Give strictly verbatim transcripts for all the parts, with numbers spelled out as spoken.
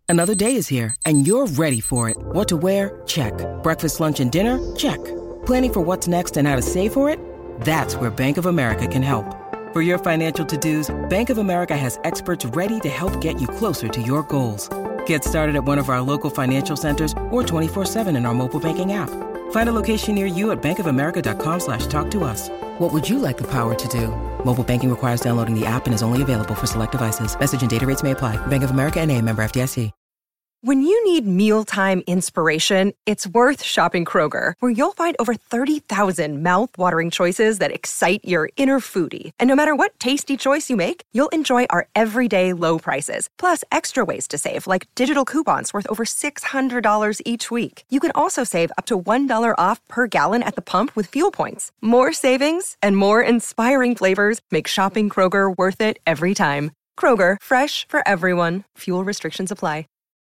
Another day is here, and you're ready for it. What to wear? Check. Breakfast, lunch, and dinner? Check. Planning for what's next and how to save for it? That's where Bank of America can help. For your financial to-dos, Bank of America has experts ready to help get you closer to your goals. Get started at one of our local financial centers or twenty-four seven in our mobile banking app. Find a location near you at bankofamerica.com slash talk to us. What would you like the power to do? Mobile banking requires downloading the app and is only available for select devices. Message and data rates may apply. Bank of America N A, member F D I C. When you need mealtime inspiration, it's worth shopping Kroger, where you'll find over thirty thousand mouth-watering choices that excite your inner foodie. And no matter what tasty choice you make, you'll enjoy our everyday low prices, plus extra ways to save, like digital coupons worth over six hundred dollars each week. You can also save up to one dollar off per gallon at the pump with fuel points. More savings and more inspiring flavors make shopping Kroger worth it every time. Kroger, fresh for everyone. Fuel restrictions apply.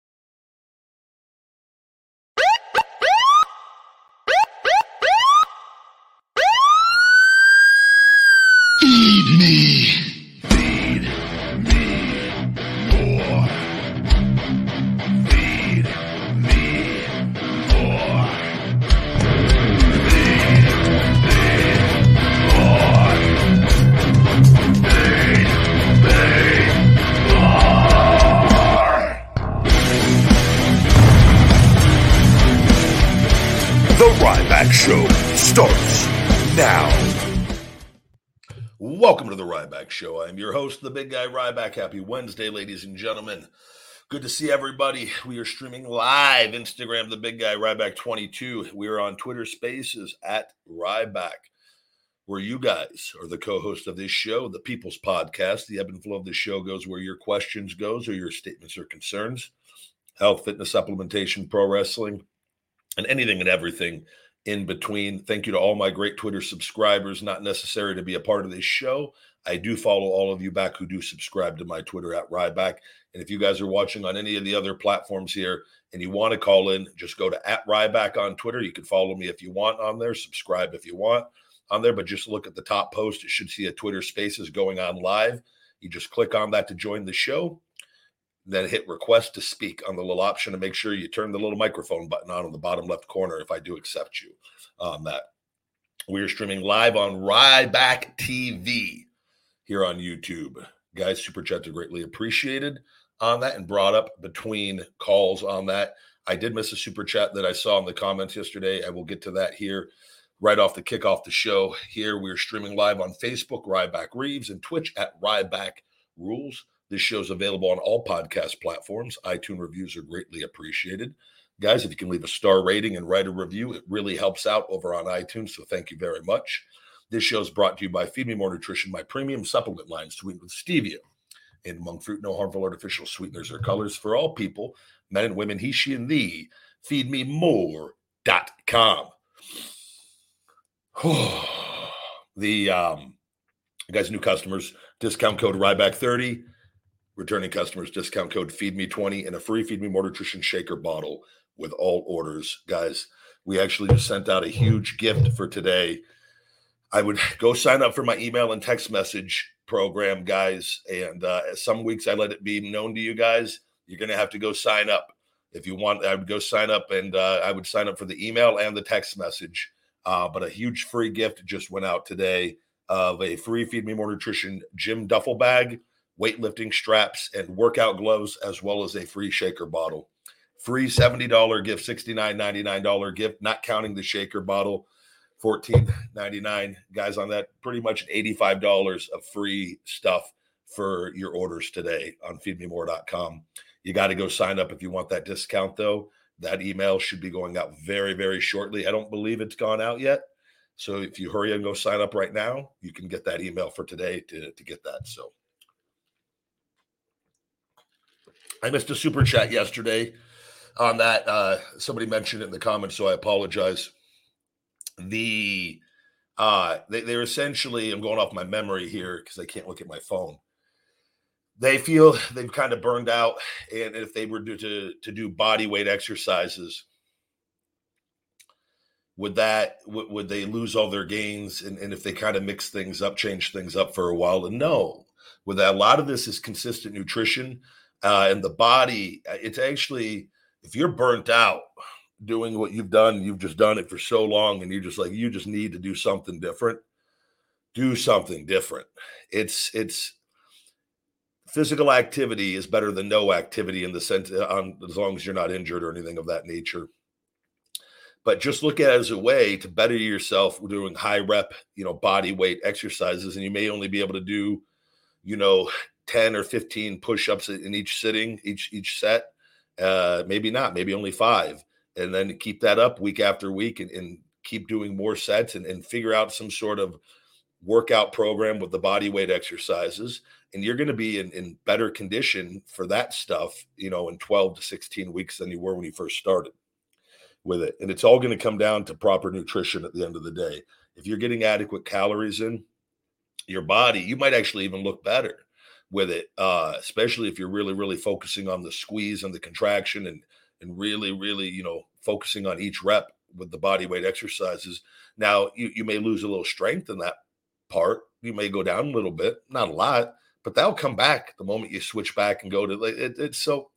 Feed me. Feed me more. Feed me more. Feed me more. Feed me more. The Ryback Show starts now. Welcome to the Ryback Show. I'm your host, the big guy Ryback. Happy Wednesday, ladies and gentlemen. Good to see everybody. We are streaming live Instagram, the big guy Ryback twenty-two. We are on Twitter Spaces at Ryback, where you guys are the co-host of this show, the People's Podcast. The ebb and flow of the show goes where your questions goes or your statements or concerns. Health, fitness, supplementation, pro wrestling, and anything and everything in between. Thank you to all my great Twitter subscribers. Not necessary to be a part of this show. I do follow all of you back who do subscribe to my Twitter at Ryback. And if you guys are watching on any of the other platforms here and you want to call in, just go to at Ryback on Twitter. You can follow me if you want on there. Subscribe if you want on there. But just look at the top post. It should see a Twitter Spaces going on live. You just click on that to join the show. Then hit request to speak on the little option and make sure you turn the little microphone button on in the bottom left corner if I do accept you on that. We are streaming live on Ryback T V here on YouTube. Guys, super chats are greatly appreciated on that and brought up between calls on that. I did miss a super chat that I saw in the comments yesterday. I will get to that here right off the kick off the show. Here we're streaming live on Facebook, Ryback Reeves, and Twitch at Ryback Rules. This show is available on all podcast platforms. iTunes reviews are greatly appreciated. Guys, if you can leave a star rating and write a review, it really helps out over on iTunes, so thank you very much. This show is brought to you by Feed Me More Nutrition, my premium supplement line, sweetened with stevia and monk fruit, no harmful artificial sweeteners or colors for all people, men and women, he, she, and thee. feed me more dot com. the um, guys, new customers, discount code Ryback thirty. Returning customers, discount code feed me twenty and a free Feed Me More Nutrition shaker bottle with all orders. Guys, we actually just sent out a huge gift for today. I would go sign up for my email and text message program, guys. And uh, some weeks I let it be known to you guys, you're going to have to go sign up. If you want, I would go sign up and uh, I would sign up for the email and the text message. Uh, but a huge free gift just went out today of a free Feed Me More Nutrition gym duffel bag, weightlifting straps, and workout gloves, as well as a free shaker bottle. Free seventy dollars gift, sixty-nine ninety-nine gift, not counting the shaker bottle, fourteen ninety-nine. Guys, on that, pretty much eighty-five dollars of free stuff for your orders today on feed me more dot com. You got to go sign up if you want that discount, though. That email should be going out very, very shortly. I don't believe it's gone out yet. So if you hurry and go sign up right now, you can get that email for today to, to get that. So I missed a super chat yesterday on that. Uh, somebody mentioned it in the comments, so I apologize. The uh, they, they're essentially, I'm going off my memory here because I can't look at my phone. They feel they've kind of burned out, and if they were to, to, to do body weight exercises, would that would, would they lose all their gains? And, and if they kind of mix things up, change things up for a while? And no, with that, a lot of this is consistent nutrition. uh, and the body. It's actually, if you're burnt out doing what you've done, you've just done it for so long, and you're just like, you just need to do something different. Do something different. It's it's physical activity is better than no activity in the sense, um, as long as you're not injured or anything of that nature. But just look at it as a way to better yourself doing high rep, you know, body weight exercises. And you may only be able to do, you know, ten or fifteen push-ups in each sitting, each, each set. Uh, maybe not, maybe only five. And then keep that up week after week and, and keep doing more sets and, and figure out some sort of workout program with the body weight exercises. And you're going to be in, in better condition for that stuff, you know, in twelve to sixteen weeks than you were when you first started with it. And it's all going to come down to proper nutrition at the end of the day. If you're getting adequate calories in your body, you might actually even look better with it, uh, especially if you're really, really focusing on the squeeze and the contraction and, and really, really, you know, focusing on each rep with the body weight exercises. Now, you, you may lose a little strength in that part. You may go down a little bit, not a lot, but that'll come back the moment you switch back and go to it. It's so,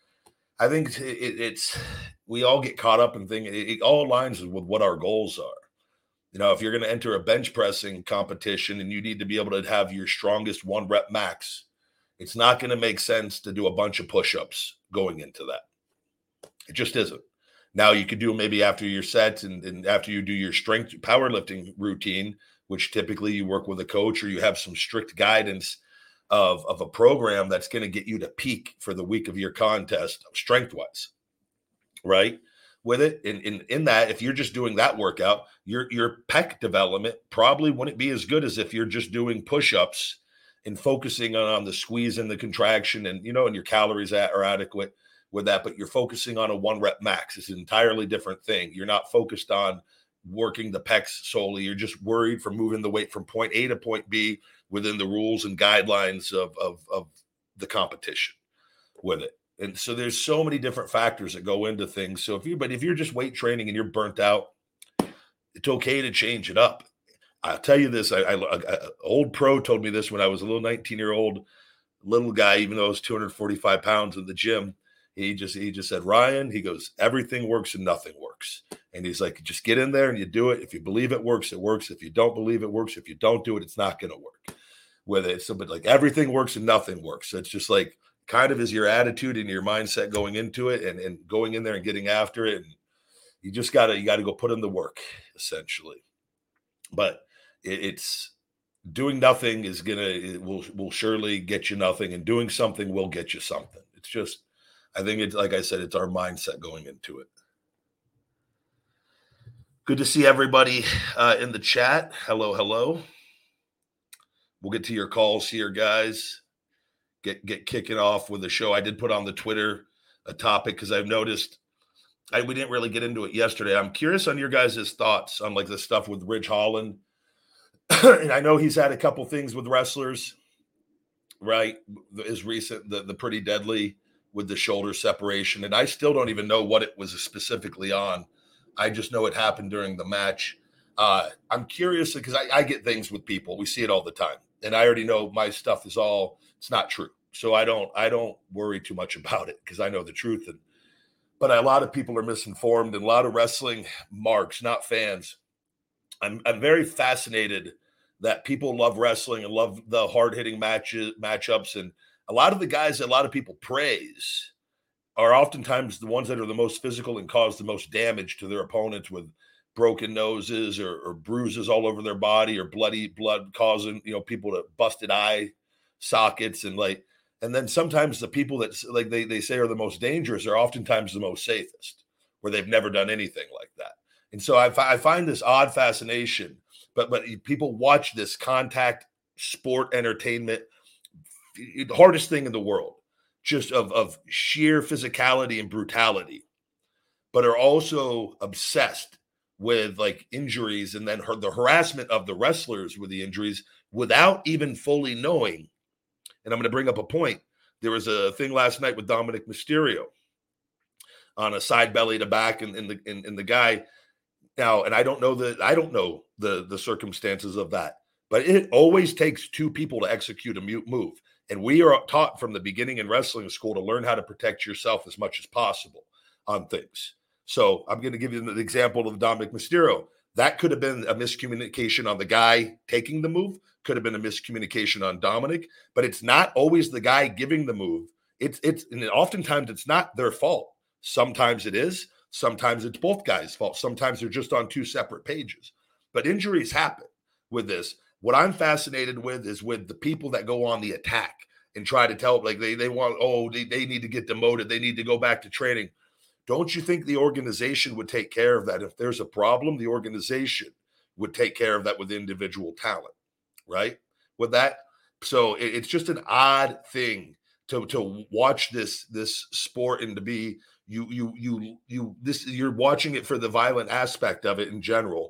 I think it, it's, we all get caught up in things. It, it all aligns with what our goals are. You know, if you're going to enter a bench pressing competition and you need to be able to have your strongest one rep max, it's not going to make sense to do a bunch of push-ups going into that. It just isn't. Now you could do maybe after your sets and, and after you do your strength powerlifting routine, which typically you work with a coach or you have some strict guidance of, of a program that's going to get you to peak for the week of your contest strength-wise, right? With it, in, in in that, if you're just doing that workout, your your pec development probably wouldn't be as good as if you're just doing push-ups and focusing on, on the squeeze and the contraction, and you know, and your calories at, are adequate with that. But you're focusing on a one rep max. It's an entirely different thing. You're not focused on working the pecs solely. You're just worried for moving the weight from point A to point B within the rules and guidelines of of, of the competition with it. And so there's so many different factors that go into things. So if you, but if you're just weight training and you're burnt out, it's okay to change it up. I'll tell you this. I, I, I old pro told me this when I was a little nineteen year old little guy, even though I was two hundred forty-five pounds in the gym. He just, he just said, Ryan, he goes, everything works and nothing works. And he's like, just get in there and you do it. If you believe it works, it works. If you don't believe it works, if you don't do it, it's not going to work with it. So, but like everything works and nothing works. So it's just like, kind of is your attitude and your mindset going into it and, and going in there and getting after it. And you just got to, you got to go put in the work essentially. But it, it's doing nothing is going to, it will, will surely get you nothing, and doing something will get you something. It's just, I think it's, like I said, it's our mindset going into it. Good to see everybody uh, in the chat. Hello, hello. We'll get to your calls here, guys. Get get kicking off with the show. I did put on the Twitter a topic because I've noticed I, we didn't really get into it yesterday. I'm curious on your guys' thoughts on like the stuff with Ridge Holland. And I know he's had a couple things with wrestlers, right? His recent, the, the Pretty Deadly with the shoulder separation. And I still don't even know what it was specifically on. I just know it happened during the match. Uh, I'm curious because I, I get things with people. We see it all the time. And I already know my stuff is all, it's not true. So I don't, I don't worry too much about it because I know the truth. And, but a lot of people are misinformed, and a lot of wrestling marks, not fans. I'm, I'm very fascinated that people love wrestling and love the hard hitting matches, matchups. And a lot of the guys that a lot of people praise are oftentimes the ones that are the most physical and cause the most damage to their opponents with broken noses or, or bruises all over their body or bloody blood causing, you know, people to busted eye sockets. And like, and then sometimes the people that like they, they say are the most dangerous are oftentimes the most safest, where they've never done anything like that. And so I, I find this odd fascination, but, but people watch this contact sport entertainment, the hardest thing in the world, just of, of sheer physicality and brutality, but are also obsessed with like injuries and then her, the harassment of the wrestlers with the injuries without even fully knowing. And I'm going to bring up a point. There was a thing last night with Dominic Mysterio on a side belly to back, and, and the and, and the guy now, and I don't know the I don't know the the circumstances of that, but it always takes two people to execute a mute move. And we are taught from the beginning in wrestling school to learn how to protect yourself as much as possible on things. So I'm going to give you the example of Dominic Mysterio. That could have been a miscommunication on the guy taking the move, could have been a miscommunication on Dominic, but it's not always the guy giving the move. It's, it's, and oftentimes it's not their fault. Sometimes it is. Sometimes it's both guys' fault. Sometimes they're just on two separate pages. But injuries happen with this. What I'm fascinated with is with the people that go on the attack and try to tell, like they, they want, oh, they, they need to get demoted. They need to go back to training. Don't you think the organization would take care of that? If there's a problem, the organization would take care of that with individual talent, right? With that. So it, it's just an odd thing to, to watch this, this sport and to be, you, you, you, you, this, you're watching it for the violent aspect of it in general.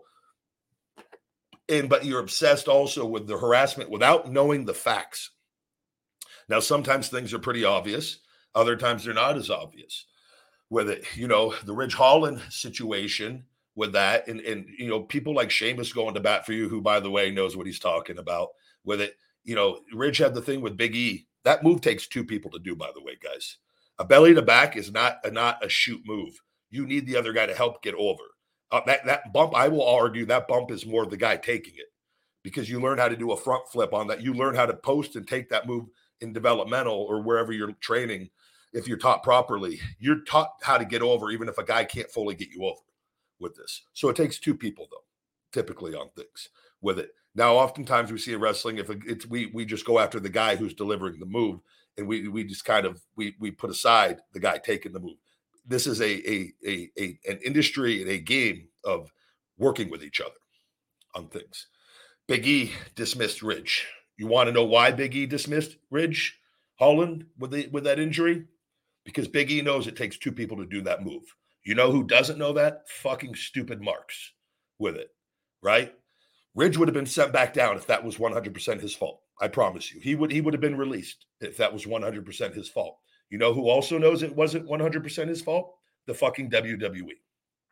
And, but you're obsessed also with the harassment without knowing the facts. Now, sometimes things are pretty obvious. Other times they're not as obvious. With it, you know, the Ridge Holland situation with that, and, and, you know, people like Sheamus going to bat for you, who, by the way, knows what he's talking about with it. You know, Ridge had the thing with Big E. That move takes two people to do, by the way, guys. A belly to back is not a, not a shoot move. You need the other guy to help get over. Uh, that, that bump, I will argue that bump is more the guy taking it, because you learn how to do a front flip on that. You learn how to post and take that move in developmental or wherever you're training. If you're taught properly, you're taught how to get over, even if a guy can't fully get you over with this. So it takes two people, though, typically on things with it. Now, oftentimes we see in wrestling, if it's we we just go after the guy who's delivering the move, and we we just kind of we we put aside the guy taking the move. This is a a a, a an industry and a game of working with each other on things. Big E dismissed Ridge. You want to know why Big E dismissed Ridge Holland with the with that injury? Because Big E knows it takes two people to do that move. You know who doesn't know that? Fucking stupid Marks with it, right? Ridge would have been sent back down if that was one hundred percent his fault. I promise you. He would he would have been released if that was one hundred percent his fault. You know who also knows it wasn't one hundred percent his fault? The fucking W W E.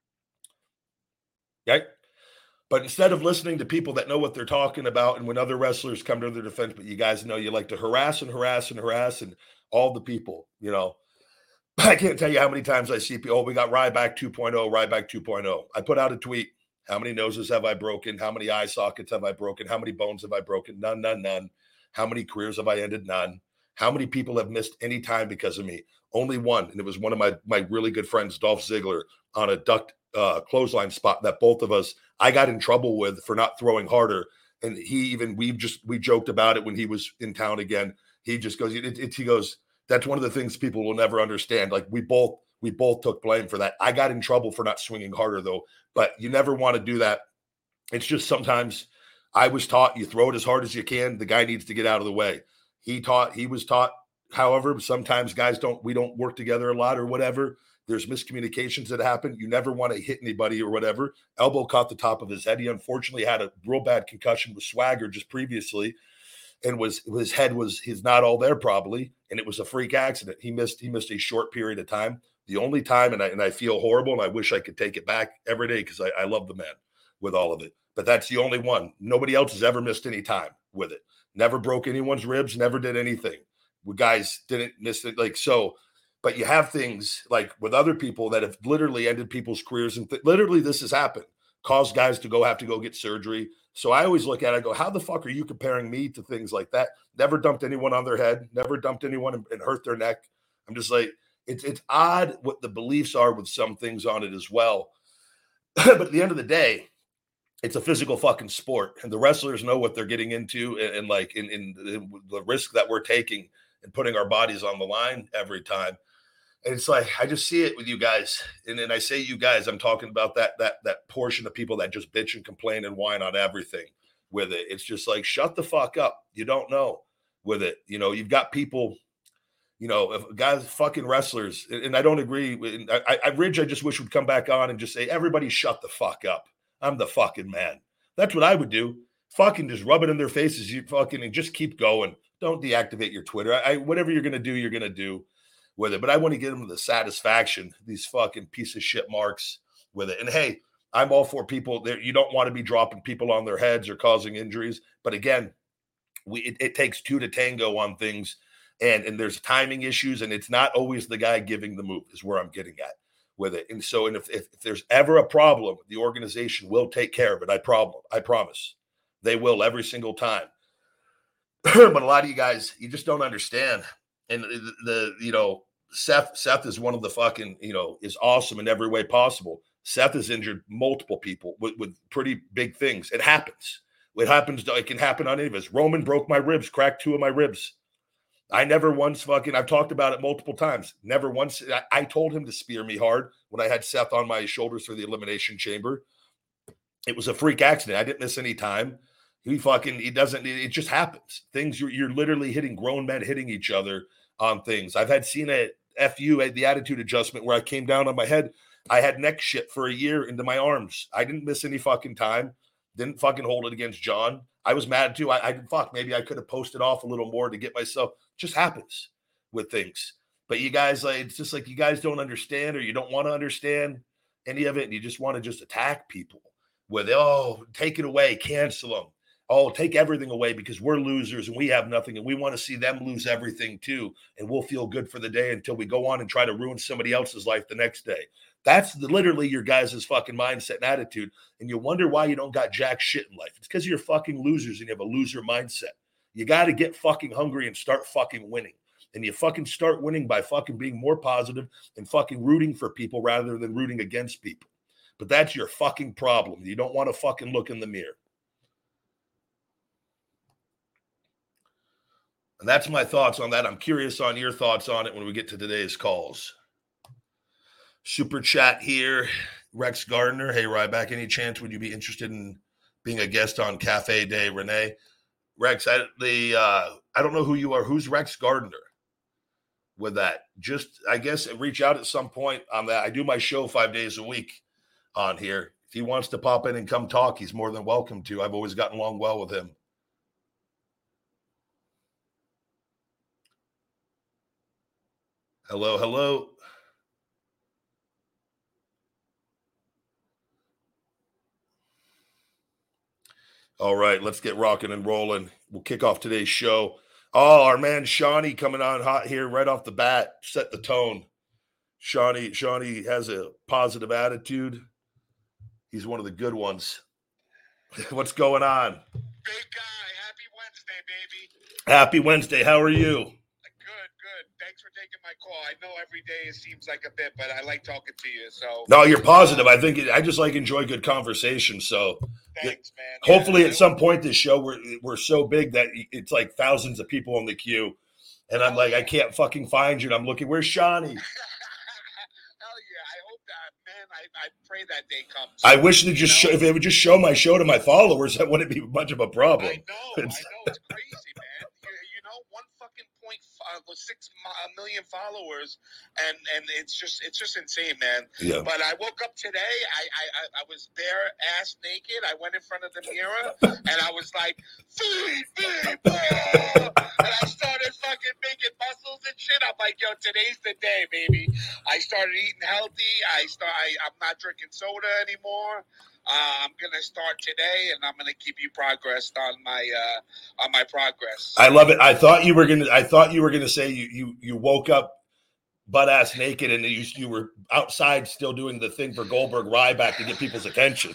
Right? But instead of listening to people that know what they're talking about, and when other wrestlers come to their defense, but you guys know you like to harass and harass and harass and all the people, you know, I can't tell you how many times I see people, oh, we got Ryback two point oh, Ryback two point oh. I put out a tweet. How many noses have I broken? How many eye sockets have I broken? How many bones have I broken? None, none, none. How many careers have I ended? None. How many people have missed any time because of me? Only one. And it was one of my, my really good friends, Dolph Ziggler, on a ducked uh, clothesline spot that both of us, I got in trouble with for not throwing harder. And he even, we just, we joked about it when he was in town again. He just goes, it, it, he goes, that's one of the things people will never understand. Like we both, we both took blame for that. I got in trouble for not swinging harder though, but you never want to do that. It's just sometimes I was taught you throw it as hard as you can. The guy needs to get out of the way. He taught, he was taught, however, sometimes guys don't, we don't work together a lot or whatever. There's miscommunications that happen. You never want to hit anybody or whatever. Elbow caught the top of his head. He unfortunately had a real bad concussion with Swagger just previously. And was his head was he's not all there probably, and it was a freak accident. He missed he missed a short period of time. The only time, and I and I feel horrible, and I wish I could take it back every day because I, I love the man with all of it. But that's the only one. Nobody else has ever missed any time with it. Never broke anyone's ribs. Never did anything. We guys didn't miss it like so. But you have things like with other people that have literally ended people's careers, and th- literally this has happened. Caused guys to go have to go get surgery. So I always look at it, I go, how the fuck are you comparing me to things like that? Never dumped anyone on their head, never dumped anyone and, and hurt their neck. I'm just like, it's it's odd what the beliefs are with some things on it as well. But at the end of the day, it's a physical fucking sport. And the wrestlers know what they're getting into and, and like in, in the, the risk that we're taking and putting our bodies on the line every time. And it's like, I just see it with you guys. And then I say you guys, I'm talking about that that that portion of people that just bitch and complain and whine on everything with it. It's just like, shut the fuck up. You don't know with it. You know, you've got people, you know, if guys, fucking wrestlers. And I don't agree. With, I, I, Ridge, I just wish would come back on and just say, everybody shut the fuck up. I'm the fucking man. That's what I would do. Fucking just rub it in their faces. You fucking and just keep going. Don't deactivate your Twitter. I, I whatever you're going to do, you're going to do with it. But I want to get them the satisfaction, these fucking piece of shit Marks with it. And hey, I'm all for people there. You don't want to be dropping people on their heads or causing injuries. But again, we it, it takes two to tango on things, and and there's timing issues, and it's not always the guy giving the move is where I'm getting at with it. And so, and if, if, if there's ever a problem, the organization will take care of it. I problem, I promise. They will every single time. But a lot of you guys, you just don't understand. And the, the you know, Seth, Seth is one of the fucking, you know, is awesome in every way possible. Seth has injured multiple people with, with pretty big things. It happens. It happens. It can happen on any of us. Roman broke my ribs, cracked two of my ribs. I never once fucking, I've talked about it multiple times. Never once, I, I told him to spear me hard when I had Seth on my shoulders for the Elimination Chamber. It was a freak accident. I didn't miss any time. He fucking, he doesn't, it just happens. Things, you're, you're literally hitting grown men, hitting each other on things. I've had seen a F U, the attitude adjustment, where I came down on my head. I had neck shit for a year into my arms. I didn't miss any fucking time. Didn't fucking hold it against John. I was mad too. I, I fuck, maybe I could have posted off a little more to get myself. Just happens with things. But you guys, like, it's just like you guys don't understand, or you don't want to understand any of it, and you just want to just attack people with, oh, take it away, cancel them. Oh, take everything away because we're losers and we have nothing, and we want to see them lose everything too, and we'll feel good for the day until we go on and try to ruin somebody else's life the next day. That's the, literally your guys' fucking mindset and attitude, and you wonder why you don't got jack shit in life. It's because you're fucking losers and you have a loser mindset. You got to get fucking hungry and start fucking winning. And you fucking start winning by fucking being more positive and fucking rooting for people rather than rooting against people. But that's your fucking problem. You don't want to fucking look in the mirror. And that's my thoughts on that. I'm curious on your thoughts on it when we get to today's calls. Super chat here. Rex Gardner. Hey, Ryback, any chance would you be interested in being a guest on Cafe Day, Renee? Rex, I, the, uh, I don't know who you are. Who's Rex Gardner with that? Just, I guess, reach out at some point on that. I do my show five days a week on here. If he wants to pop in and come talk, he's more than welcome to. I've always gotten along well with him. Hello, hello. All right, let's get rocking and rolling. We'll kick off today's show. Oh, our man Shawnee coming on hot here right off the bat. Set the tone. Shawnee, Shawnee has a positive attitude. He's one of the good ones. What's going on? Big guy, happy Wednesday, baby. Happy Wednesday. How are you? Good, good. Thanks for taking my call. I know every day it seems like a bit, but I like talking to you. So no, you're positive. I think it, I just like enjoy good conversation. So thanks, man. Hopefully, yeah, at some point this show we're we're so big that it's like thousands of people in the queue, and I'm like, I can't fucking find you. And I'm looking, where's Shawnee? Hell yeah! I hope that, man. I, I pray that day comes. I wish they just show, if they would just show my show to my followers, that wouldn't be much of a problem. I know, it's, I know, it's crazy, man. You, you know, one fucking point uh, six million followers, and and it's just it's just insane, man. Yeah. But I woke up today. I I I was bare ass naked. I went in front of the mirror and I was like, feed me, bro. And I started fucking making muscles and shit. I'm like, yo, today's the day, baby. I started eating healthy. I start. I, I'm not drinking soda anymore. Uh, I'm gonna start today, and I'm gonna keep you progressed on my uh, on my progress. I love it. I thought you were gonna. I thought you were gonna say you you you woke up butt ass naked, and you you were outside still doing the thing for Goldberg Ryback to get people's attention.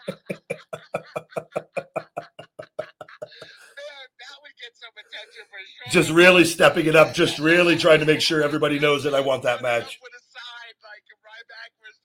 Attention for sure. Just really stepping it up, just really trying to make sure everybody knows that I want that match. With a side, like Ryback versus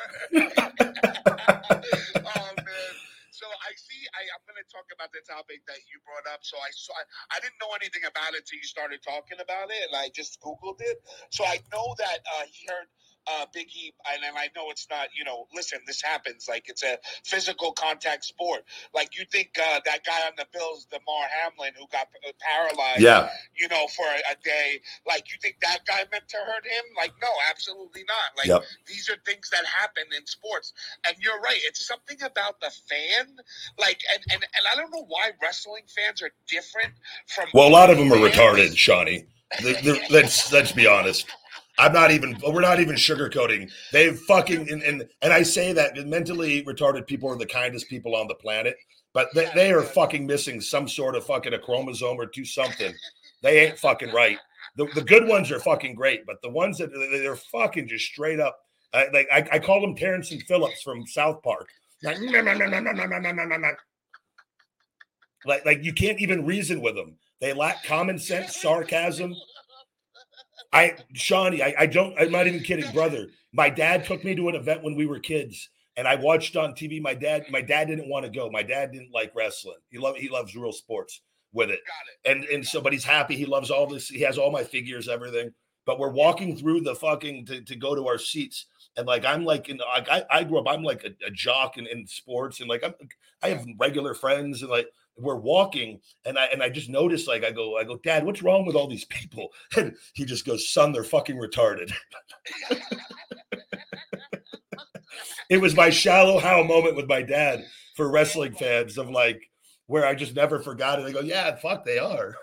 Goldberg. Oh man! So I see. I, I'm going to talk about the topic that you brought up. So I saw. I didn't know anything about it until you started talking about it, and I just Googled it. So I know that uh, he heard. Uh, Big E, and, and I know it's not, you know, listen, this happens. Like, it's a physical contact sport. Like, you think uh, that guy on the Bills, Damar Hamlin, who got paralyzed, yeah. you know, for a, a day, like, you think that guy meant to hurt him? Like, no, absolutely not. Like, yep. These are things that happen in sports. And you're right. It's something about the fan. Like, and, and, and I don't know why wrestling fans are different from. Well, a lot of them are retarded, Shawnee. They, let's, let's be honest. I'm not even, we're not even sugarcoating. They fucking, and, and and I say that mentally retarded people are the kindest people on the planet, but they, Yes, they are yes. fucking missing some sort of fucking a chromosome or two something. They ain't fucking right. The, the good ones are fucking great, but the ones that they're fucking just straight up, uh, like I, I call them Terrence and Phillips from South Park. Like, nah, nah, nah, nah, nah, nah, nah, nah, nah. like, like you can't even reason with them. They lack common sense, sarcasm. I, Shawnee, I, I don't, I'm not even kidding, brother. My dad took me to an event when we were kids, and I watched on T V. My dad, my dad didn't want to go. My dad didn't like wrestling. He love, he loves real sports with it. Got it. And and so, but he's happy. He loves all this. He has all my figures, everything. But we're walking through the fucking to, to go to our seats, and like I'm like in like I, I grew up. I'm like a, a jock in, in sports, and like I'm I have regular friends, and like we're walking, and I and I just noticed like I go I go, Dad, what's wrong with all these people? And he just goes, son, they're fucking retarded. It was my shallow how moment with my dad for wrestling fans of like where I just never forgot it. I go, yeah, fuck, they are.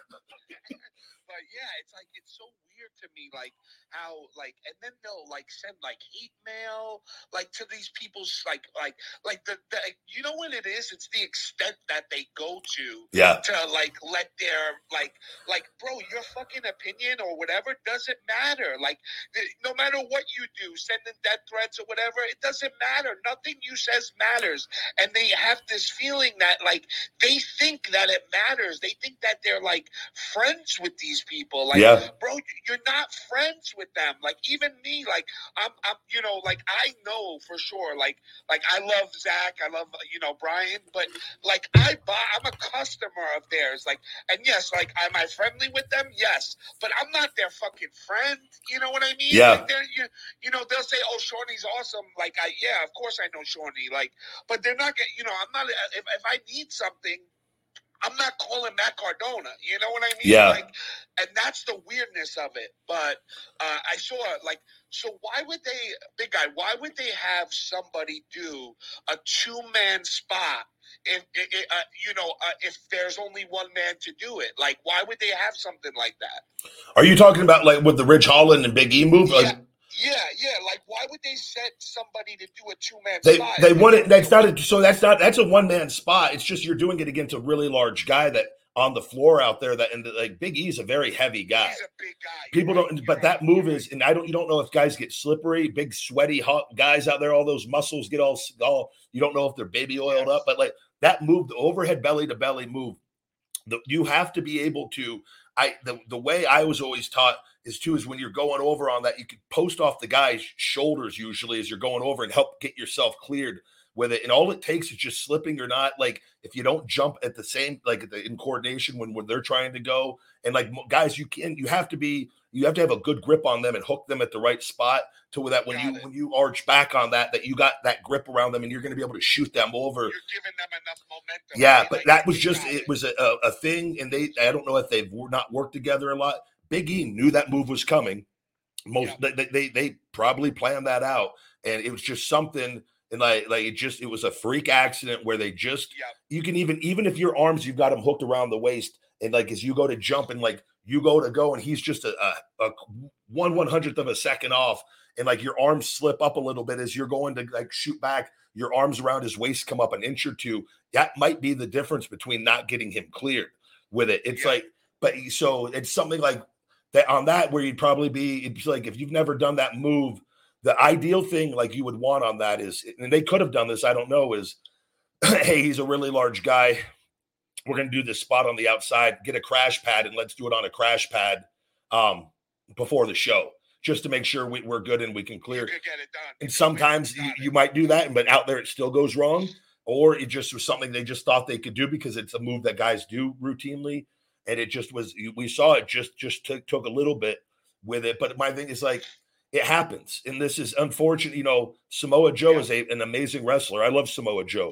But yeah, it's like it's so weird to me, like how like, and then they'll like send like hate mail like to these people's like like like the, the you know what it is? It's the extent that they go to Yeah. to like let their like like bro, your fucking opinion or whatever doesn't matter. Like th- no matter what you do, sending death threats or whatever, it doesn't matter. Nothing you says matters, and they have this feeling that like they think that it matters. They think that they're like friends with these people. Like, Yeah. bro, you're not friends with them. Like, even me, like, I'm, I'm, you know, like, I know for sure, like, like, I love Zach, I love, you know, Brian, but, like, I buy, I'm a customer of theirs, like, and yes, like, am I friendly with them? Yes, but I'm not their fucking friend, you know what I mean? Yeah. Like, they're, you, you know, they'll say, oh, Shawnee's awesome, like, I, yeah, of course I know Shawnee, like, but they're not, you know, I'm not, if, if I need something, I'm not calling Matt Cardona. You know what I mean? Yeah. Like, and that's the weirdness of it. But uh, I saw, like, so why would they, big guy, why would they have somebody do a two-man spot if, if uh, you know, uh, if there's only one man to do it? Like, why would they have something like that? Are you talking about, like, with the Ridge Holland and Big E move? Yeah. Like, Yeah, yeah. Like, why would they set somebody to do a two-man They spot? they want it. That's not a, so. That's not. That's a one man spot. It's just you're doing it against a really large guy that on the floor out there. That and the, like Big E's a very heavy guy. He's a big guy. People You're don't. right. But You're that right. move You're is, and I don't. You don't know if guys get slippery, big sweaty hot guys out there. All those muscles get all all. You don't know if they're baby oiled Yes. up. But like that move, the overhead belly to belly move, the, you have to be able to. I the the way I was always taught is too is when you're going over on that, you can post off the guy's shoulders usually as you're going over and help get yourself cleared with it. And all it takes is just slipping or not. Like if you don't jump at the same, like at the, in coordination when, when they're trying to go. And like guys, you can, you have to be, you have to have a good grip on them and hook them at the right spot to where that when Got you, it. when you arch back on that, that you got that grip around them and you're going to be able to shoot them over. You're giving them enough momentum. Yeah, right? but Like, that was you just, got it was a, a thing. And they, I don't know if they've not worked together a lot. Big E knew that move was coming. Most Yeah. they, they they probably planned that out, and it was just something. And like like it just it was a freak accident where they just Yeah. you can even even if your arms you've got them hooked around the waist, and like as you go to jump and like you go to go and he's just a, a, a one one hundredth of a second off, and like your arms slip up a little bit as you're going to like shoot back, your arms around his waist come up an inch or two. That might be the difference between not getting him cleared with it. It's Yeah. like, but so it's something like that on that where you'd probably be. It's like if you've never done that move, the ideal thing like you would want on that is, and they could have done this, I don't know, is hey, he's a really large guy. We're going to do this spot on the outside, get a crash pad, and let's do it on a crash pad um, before the show, just to make sure we, we're good and we can clear. You could get it done. And sometimes you, you might do that, but out there it still goes wrong. Or it just was something they just thought they could do because it's a move that guys do routinely. And it just was, we saw it just, just took, took a little bit with it. But my thing is like, it happens. And this is unfortunate. You know, Samoa Joe Yeah. is a, an amazing wrestler. I love Samoa Joe.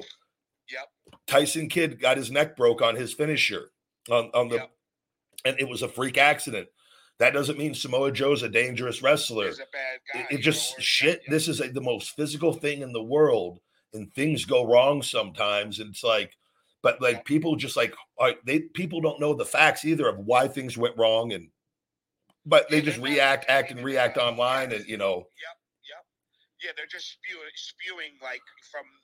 Yep. Tyson Kidd got his neck broke on his finisher on, on the, Yep. and it was a freak accident. That doesn't mean Samoa Joe's a dangerous wrestler. He's a bad guy. It, it you know, just or- shit. yeah. This is a, the most physical thing in the world, and things go wrong sometimes. And it's like, but like Yeah. people just like are, they people don't know the facts either of why things went wrong, and but they Yeah, just they're not react, act, and educated react enough. online, Yes. and you know, Yep. Yep. Yeah, they're just spewing, spewing like from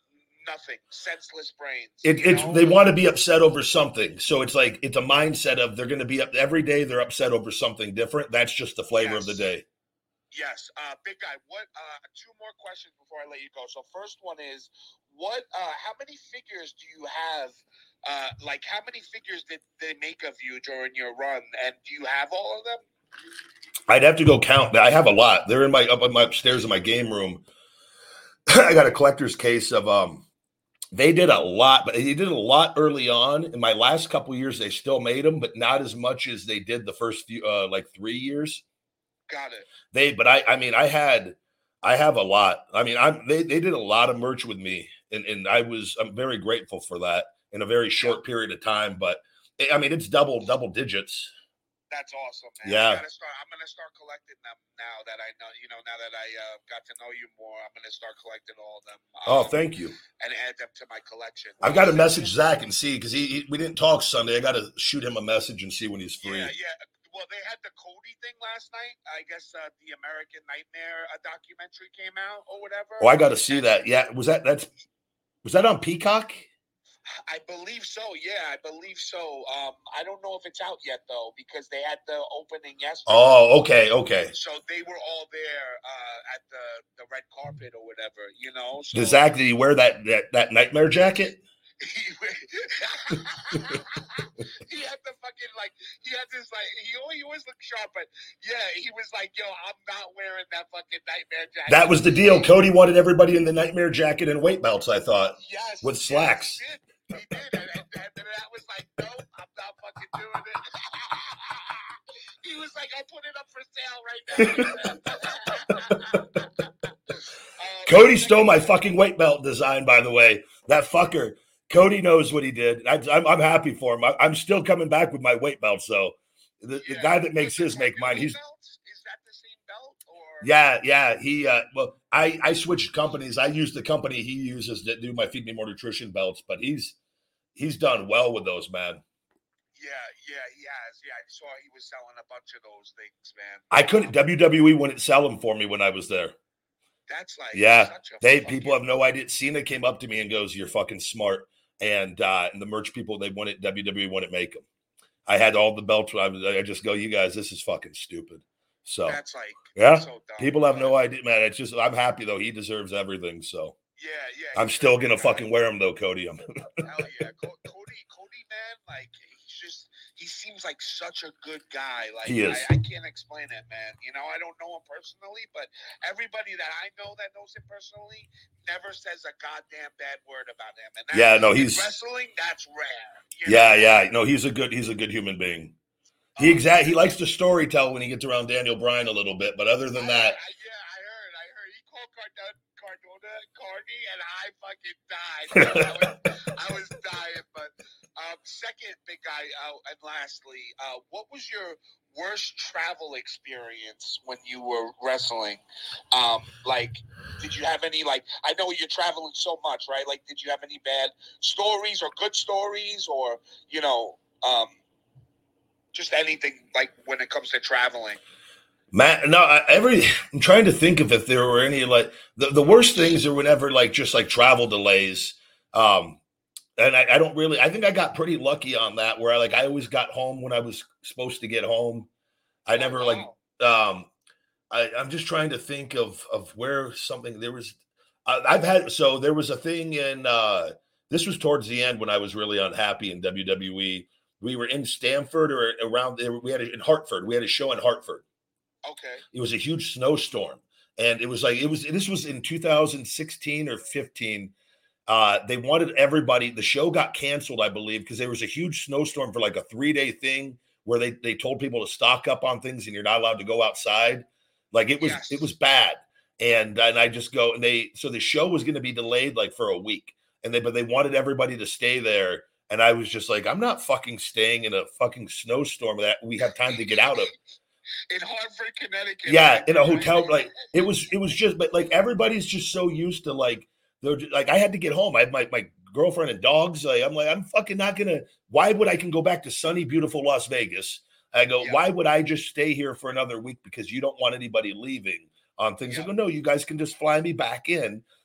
nothing, senseless brains. It, you it's know? they want to be upset over something, so it's like it's a mindset of they're going to be up every day. They're upset over something different. That's just the flavor Yes. of the day. Yes, uh, big guy. What? Uh, two more questions before I let you go. So first one is, what? Uh, how many figures do you have? Uh, like, how many figures did they make of you during your run? And do you have all of them? I'd have to go count. I have a lot. They're in my up on my upstairs in my game room. I got a collector's case of um. They did a lot, but they did a lot early on. In my last couple of years, they still made them, but not as much as they did the first few, uh, like three years. Got it. They, but I, I mean, I had, I have a lot. I mean, I'm they they did a lot of merch with me, and and I was I'm very grateful for that in a very short period of time. But I mean, it's double double digits. That's awesome, man. Yeah. I gotta start, I'm gonna start collecting them now that I know. You know, now that I uh, got to know you more, I'm gonna start collecting all of them. Um, Oh, thank you. And add them to my collection. I've got to message Zach and see because he, he we didn't talk Sunday. I got to shoot him a message and see when he's free. Yeah, yeah. Well, they had the Cody thing last night. I guess uh, the American Nightmare uh, documentary came out or whatever. Oh, I got to see that. Yeah, was that that's was that on Peacock? I believe so. Yeah, I believe so. Um, I don't know if it's out yet though because they had the opening yesterday. Oh, okay, okay. So they were all there uh, at the, the red carpet or whatever, you know. So, Does Zach, did he wear that that, that nightmare jacket? he had the fucking like he had this like he always, he always looked sharp, but yeah, he was like, "Yo, I'm not wearing that fucking nightmare jacket." That was the deal. Cody wanted everybody in the nightmare jacket and weight belts. I thought, yes, with slacks. Yes, he did. He did, and, and, and that was like, "No, I'm not fucking doing it." He was like, "I'll put it up for sale right now." um, Cody stole my fucking weight belt design, by the way. That fucker. Cody knows what he did. I, I'm, I'm happy for him. I, I'm still coming back with my weight belts, though. The, yeah. the guy that makes Does his make mine. He's belts? Is that the same belt? Or yeah, yeah. He uh, well, I I switched companies. I use the company he uses that do my Feed Me More Nutrition belts, but he's he's done well with those, man. Yeah, yeah, he has. Yeah, I saw he was selling a bunch of those things, man. I couldn't. W W E wouldn't sell them for me when I was there. That's like yeah. Such a they fucking... people have no idea. Cena came up to me and goes, "You're fucking smart." And uh, and the merch people, they wouldn't W W E wouldn't make them. I had all the belts. I, was, I just go, "You guys, this is fucking stupid." So that's like yeah, so dumb, people have but... no idea, man. It's just I'm happy though. He deserves everything. So yeah, yeah. I'm still gonna fucking wear them though, Cody. I'm Hell yeah, Cody, Cody, man, like he's just he seems like such a good guy. Like he is. I, I can't explain it, man. You know, I don't know him personally, but everybody that I know that knows him personally never says a goddamn bad word about him. And that, yeah, no, he's wrestling. That's rare. Yeah, know? yeah. No, he's a good he's a good human being. He um, exact he likes to story tell when he gets around Daniel Bryan a little bit, but other than I, that, I, yeah, I heard, I heard. He called Cardona, Cardona Cardi, and I fucking died. I, was, I was dying. But um, second, big guy, uh, and lastly, uh, what was your worst travel experience when you were wrestling? Um, like, did you have any, like, I know you're traveling so much, right? Like, did you have any bad stories or good stories or, you know, um, just anything like when it comes to traveling? Matt, no, I, every I'm trying to think of if there were any like the, the worst things are whenever like just like travel delays. Um, and I, I don't really, I think I got pretty lucky on that where I like, I always got home when I was supposed to get home. I never oh, wow. like, um, I, I'm just trying to think of, of where something there was, I, I've had, so there was a thing in, uh, this was towards the end when I was really unhappy in W W E. We were in Stamford or around there. We had a, in Hartford. We had a show in Hartford. Okay. It was a huge snowstorm. And it was like, it was, this was in two thousand sixteen or fifteen. Uh, they wanted everybody, the show got canceled, I believe, because there was a huge snowstorm for like a three day thing where they, they told people to stock up on things and you're not allowed to go outside. Like it was, Yes. it was bad. And, and I just go and they, so the show was going to be delayed like for a week and they, but they wanted everybody to stay there. And I was just like, I'm not fucking staying in a fucking snowstorm that we have time to get out of. In Hartford, Connecticut. Yeah, like, in a hotel. Like it was, it was just, but like everybody's just so used to like, they're just, like I had to get home. I had my my girlfriend and dogs. Like, I'm like, I'm fucking not gonna. Why would I can go back to sunny, beautiful Las Vegas? I go, Yeah. why would I just stay here for another week because you don't want anybody leaving on things? Yeah. I go, no, you guys can just fly me back in.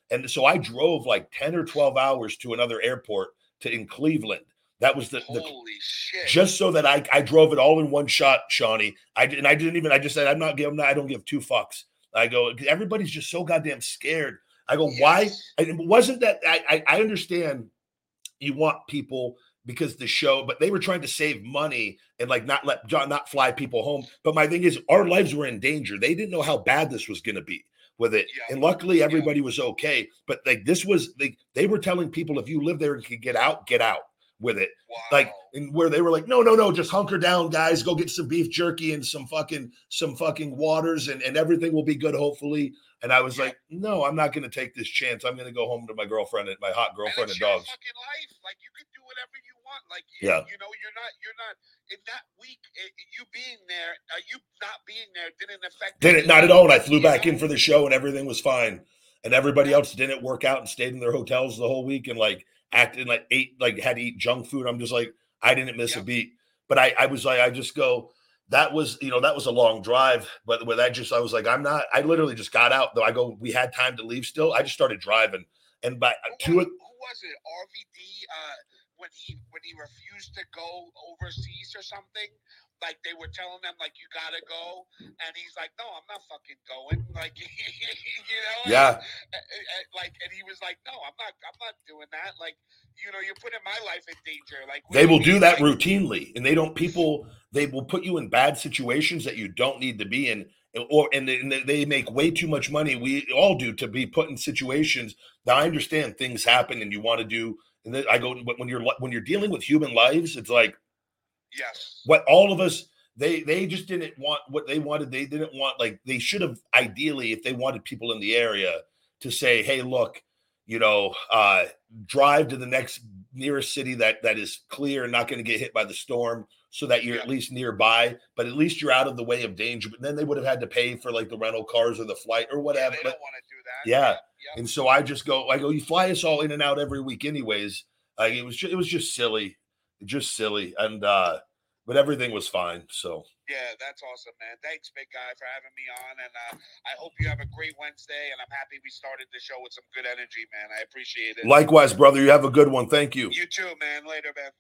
And so I drove like ten or twelve hours to another airport to in Cleveland. That was the, the Holy shit. Just so that I, I drove it all in one shot, Shawnee. I and I didn't even, I just said, I'm not giving, I don't give two fucks. I go, everybody's just so goddamn scared. I go, Yes. why? And it wasn't that, I, I, I understand you want people because the show, but they were trying to save money and like not let John, not fly people home. But my thing is, our lives were in danger. They didn't know how bad this was going to be with it. Yeah. And luckily everybody yeah. was okay. But like, this was, like, they were telling people, if you live there and can get out, get out with it. Wow. Like, and where they were like, no, no, no, just hunker down, guys, go get some beef jerky and some fucking, some fucking waters and, and everything will be good, hopefully. And I was yeah. like, no, I'm not going to take this chance. I'm going to go home to my girlfriend and my hot girlfriend and, and dogs. Fucking life. Like, you can do whatever you want. Like, you, yeah. you know, you're not, you're not in that week. It, you being there, uh, you not being there didn't affect. Didn't, not at all. And I flew back know? in for the show and everything was fine. And everybody else didn't work out and stayed in their hotels the whole week and like acted like ate, like had to eat junk food. I'm just like, I didn't miss yeah. a beat. But I, I was like, I just go, that was, you know, that was a long drive. But with that just, I was like, I'm not, I literally just got out though. I go, we had time to leave still. I just started driving. And by who, two, who was it? R V D, uh, when he, when he refused to go overseas or something, like they were telling them, like, you gotta go. And he's like, no, I'm not fucking going. Like, you know? Yeah. And, and, like, and he was like, no, I'm not, I'm not doing that. Like, you know, you're putting my life in danger. Like, they will do that like, routinely. And they don't, people, they will put you in bad situations that you don't need to be in. Or, and they, and they make way too much money. We all do, to be put in situations. Now I understand things happen and you want to do, and then I go, but when you're, when you're dealing with human lives, it's like, yes, what all of us, they they just didn't want what they wanted. They didn't want, like, they should have ideally, if they wanted people in the area to say, hey, look, you know, uh, drive to the next nearest city that that is clear and not going to get hit by the storm, so that you're yeah. at least nearby, but at least you're out of the way of danger. But then they would have had to pay for like the rental cars or the flight or whatever. Yeah, they but, don't want to do that. Yeah. Yeah. yeah. And so I just go, I go, you fly us all in and out every week anyways. Like, it was just, it was just silly, just silly. And, uh, but everything was fine. So. Yeah, that's awesome, man. Thanks, big guy, for having me on. And uh, I hope you have a great Wednesday. And I'm happy we started the show with some good energy, man. I appreciate it. Likewise, brother. You have a good one. Thank you. You too, man. Later, man.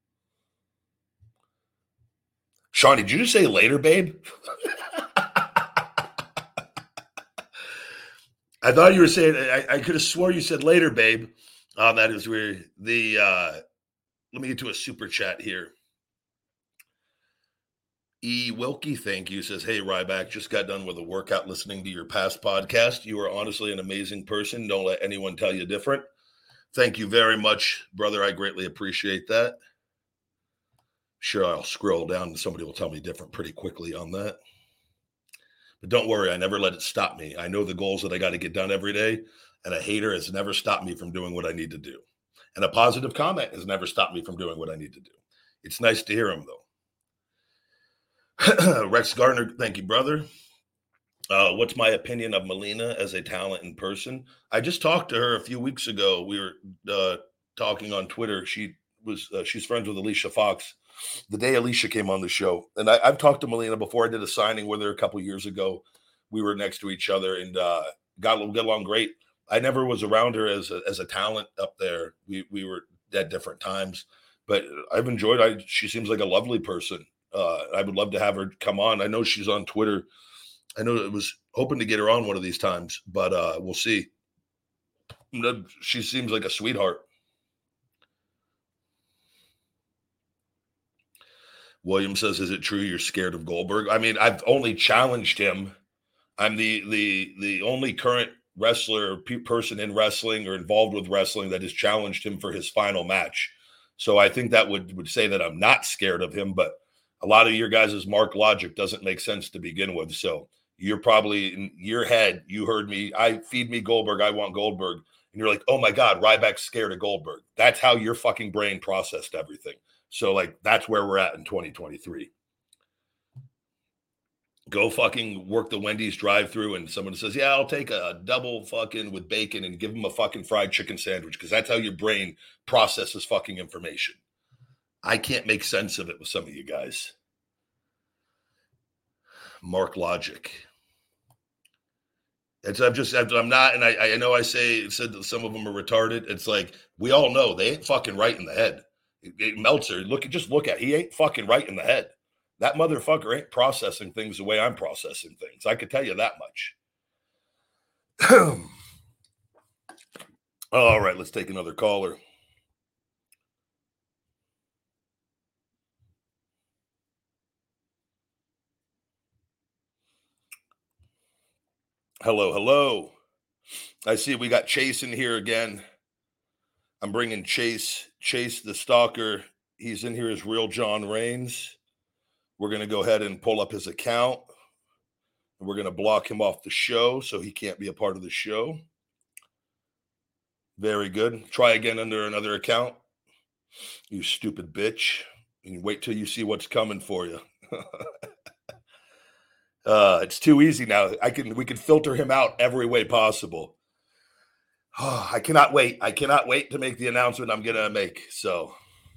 Sean, did you just say later, babe? I thought you were saying, I, I could have swore you said later, babe. Um, that is weird. The, uh, let me get to a super chat here. E. Wilkie, thank you, says, hey, Ryback, just got done with a workout listening to your past podcast. You are honestly an amazing person. Don't let anyone tell you different. Thank you very much, brother. I greatly appreciate that. Sure, I'll scroll down and somebody will tell me different pretty quickly on that. But don't worry, I never let it stop me. I know the goals that I got to get done every day, and a hater has never stopped me from doing what I need to do. And a positive comment has never stopped me from doing what I need to do. It's nice to hear them, though. Rex Gardner, thank you, brother. Uh, what's my opinion of Melina as a talent in person? I just talked to her a few weeks ago. We were uh, talking on Twitter. She was uh, she's friends with Alicia Fox. The day Alicia came on the show, and I, I've talked to Melina before. I did a signing with her a couple years ago. We were next to each other and uh, got get along great. I never was around her as a, as a talent up there. We we were at different times, but I've enjoyed. I she seems like a lovely person. Uh, I would love to have her come on. I know she's on Twitter. I know it was hoping to get her on one of these times, but uh, we'll see. She seems like a sweetheart. William says, is it true you're scared of Goldberg? I mean, I've only challenged him. I'm the the the only current wrestler, pe- person in wrestling or involved with wrestling that has challenged him for his final match. So I think that would, would say that I'm not scared of him, but a lot of your guys' mark logic doesn't make sense to begin with. So you're probably in your head, you heard me, I feed me Goldberg, I want Goldberg. And you're like, oh my God, Ryback's scared of Goldberg. That's how your fucking brain processed everything. So like, that's where we're at in twenty twenty-three. Go fucking work the Wendy's drive through and someone says, yeah, I'll take a double fucking with bacon and give them a fucking fried chicken sandwich. Cause that's how your brain processes fucking information. I can't make sense of it with some of you guys. Mark Logic. It's I'm just I'm not, and I I know I say said that some of them are retarded. It's like we all know they ain't fucking right in the head. It, it Meltzer, look just look at he ain't fucking right in the head. That motherfucker ain't processing things the way I'm processing things. I could tell you that much. All right, let's take another caller. Hello, hello. I see we got Chase in here again. I'm bringing Chase, Chase the stalker. He's in here as real John Raines. We're going to go ahead and pull up his account. And we're going to block him off the show so he can't be a part of the show. Very good. Try again under another account. You stupid bitch. And wait till you see what's coming for you. uh, it's too easy now. I can we can filter him out every way possible. Oh, I cannot wait. I cannot wait to make the announcement I'm going to make. So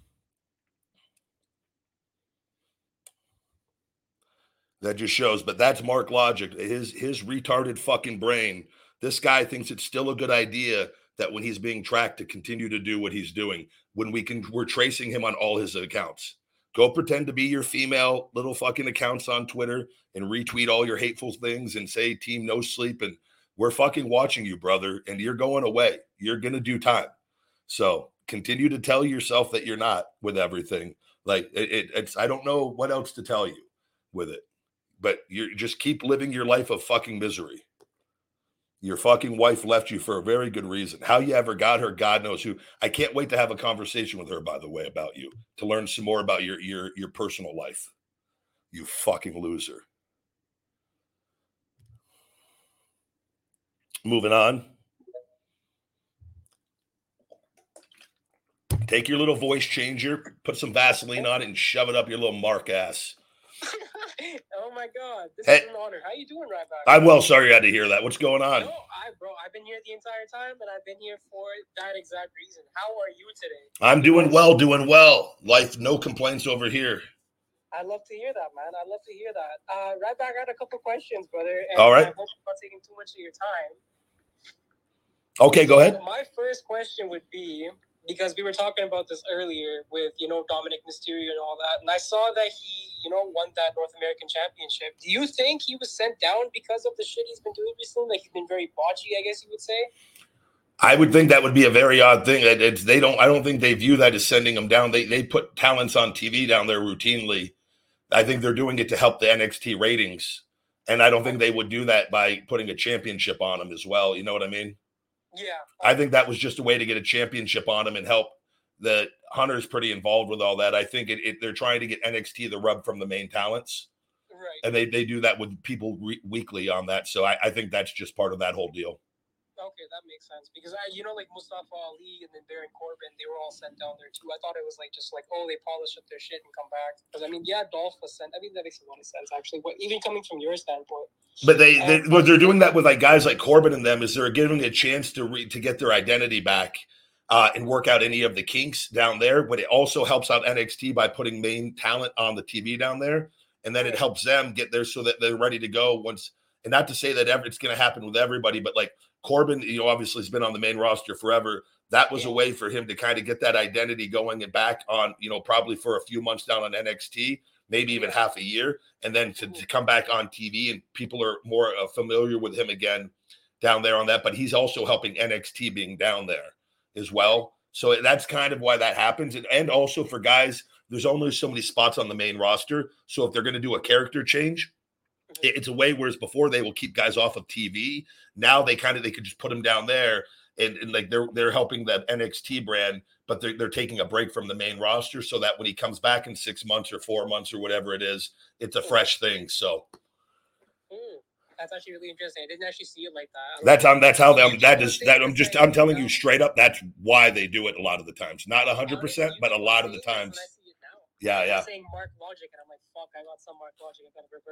that just shows, but that's Mark Logic. His his retarded fucking brain. This guy thinks it's still a good idea that when he's being tracked to continue to do what he's doing, when we can, we're tracing him on all his accounts. Go pretend to be your female little fucking accounts on Twitter and retweet all your hateful things and say team no sleep. And we're fucking watching you, brother. And you're going away. You're going to do time. So continue to tell yourself that you're not with everything. Like it, it, it's, I don't know what else to tell you with it, but you just keep living your life of fucking misery. Your fucking wife left you for a very good reason. How you ever got her, God knows who. I can't wait to have a conversation with her, by the way, about you, to learn some more about your your your personal life. You fucking loser. Moving on. Take your little voice changer, put some Vaseline on it, and shove it up your little Mark ass. Oh my God, this hey, is an honor. How you doing, Ryback? I'm well. Sorry you had to hear that. What's going on? No, I, bro, I've been here the entire time, and I've been here for that exact reason. How are you today? I'm doing well, doing well. Life, no complaints over here. I love to hear that, man. I love to hear that. Uh, Ryback, I got a couple questions, brother. And all right. I hope I'm not taking too much of your time. Okay, go ahead. So my first question would be, because we were talking about this earlier with, you know, Dominic Mysterio and all that, and I saw that he, you know, won that North American Championship. Do you think he was sent down because of the shit he's been doing recently? Like, he's been very botchy, I guess you would say? I would think that would be a very odd thing. It, it's, they don't. I don't think they view that as sending him down. They they put talents on T V down there routinely. I think they're doing it to help the N X T ratings, and I don't think they would do that by putting a championship on him as well. You know what I mean? Yeah. I think that was just a way to get a championship on him and help. The Hunter's pretty involved with all that. I think it, it, they're trying to get N X T the rub from the main talents. Right. And they, they do that with people re- weekly on that. So I, I think that's just part of that whole deal. Okay, that makes sense. Because, I, you know, like Mustafa Ali and then Baron Corbin, they were all sent down there too. I thought it was like just like, oh, they polish up their shit and come back. Because, I mean, yeah, Dolph was sent. I mean, that makes a lot of sense, actually. But even coming from your standpoint. But they, they what they're doing that with like guys like Corbin and them is they're giving a chance to re, to get their identity back uh, and work out any of the kinks down there. But it also helps out N X T by putting main talent on the T V down there. And then it helps them get there so that they're ready to go once. And not to say that ever, it's going to happen with everybody, but like Corbin, you know, obviously has been on the main roster forever. That was a way for him to kind of get that identity going and back on, you know, probably for a few months down on N X T, maybe even half a year. And then to, to come back on T V and people are more uh, familiar with him again down there on that. But he's also helping N X T being down there as well. So that's kind of why that happens. And, and also for guys, there's only so many spots on the main roster. So if they're going to do a character change, it's a way, whereas before they will keep guys off of T V. Now they kind of, they could just put them down there and, and like they're, they're helping that N X T brand, but they're, they're taking a break from the main roster so that when he comes back in six months or four months or whatever it is, it's a fresh thing. So mm, that's actually really interesting. I didn't actually see it like that. That's um, that's how them, that is, that I'm just, I'm telling you straight up, that's why they do it a lot of the times. Not a hundred percent, but a lot of the times. Yeah, yeah. I'm saying Mark Logic, and I'm like, fuck, I got some Mark Logic.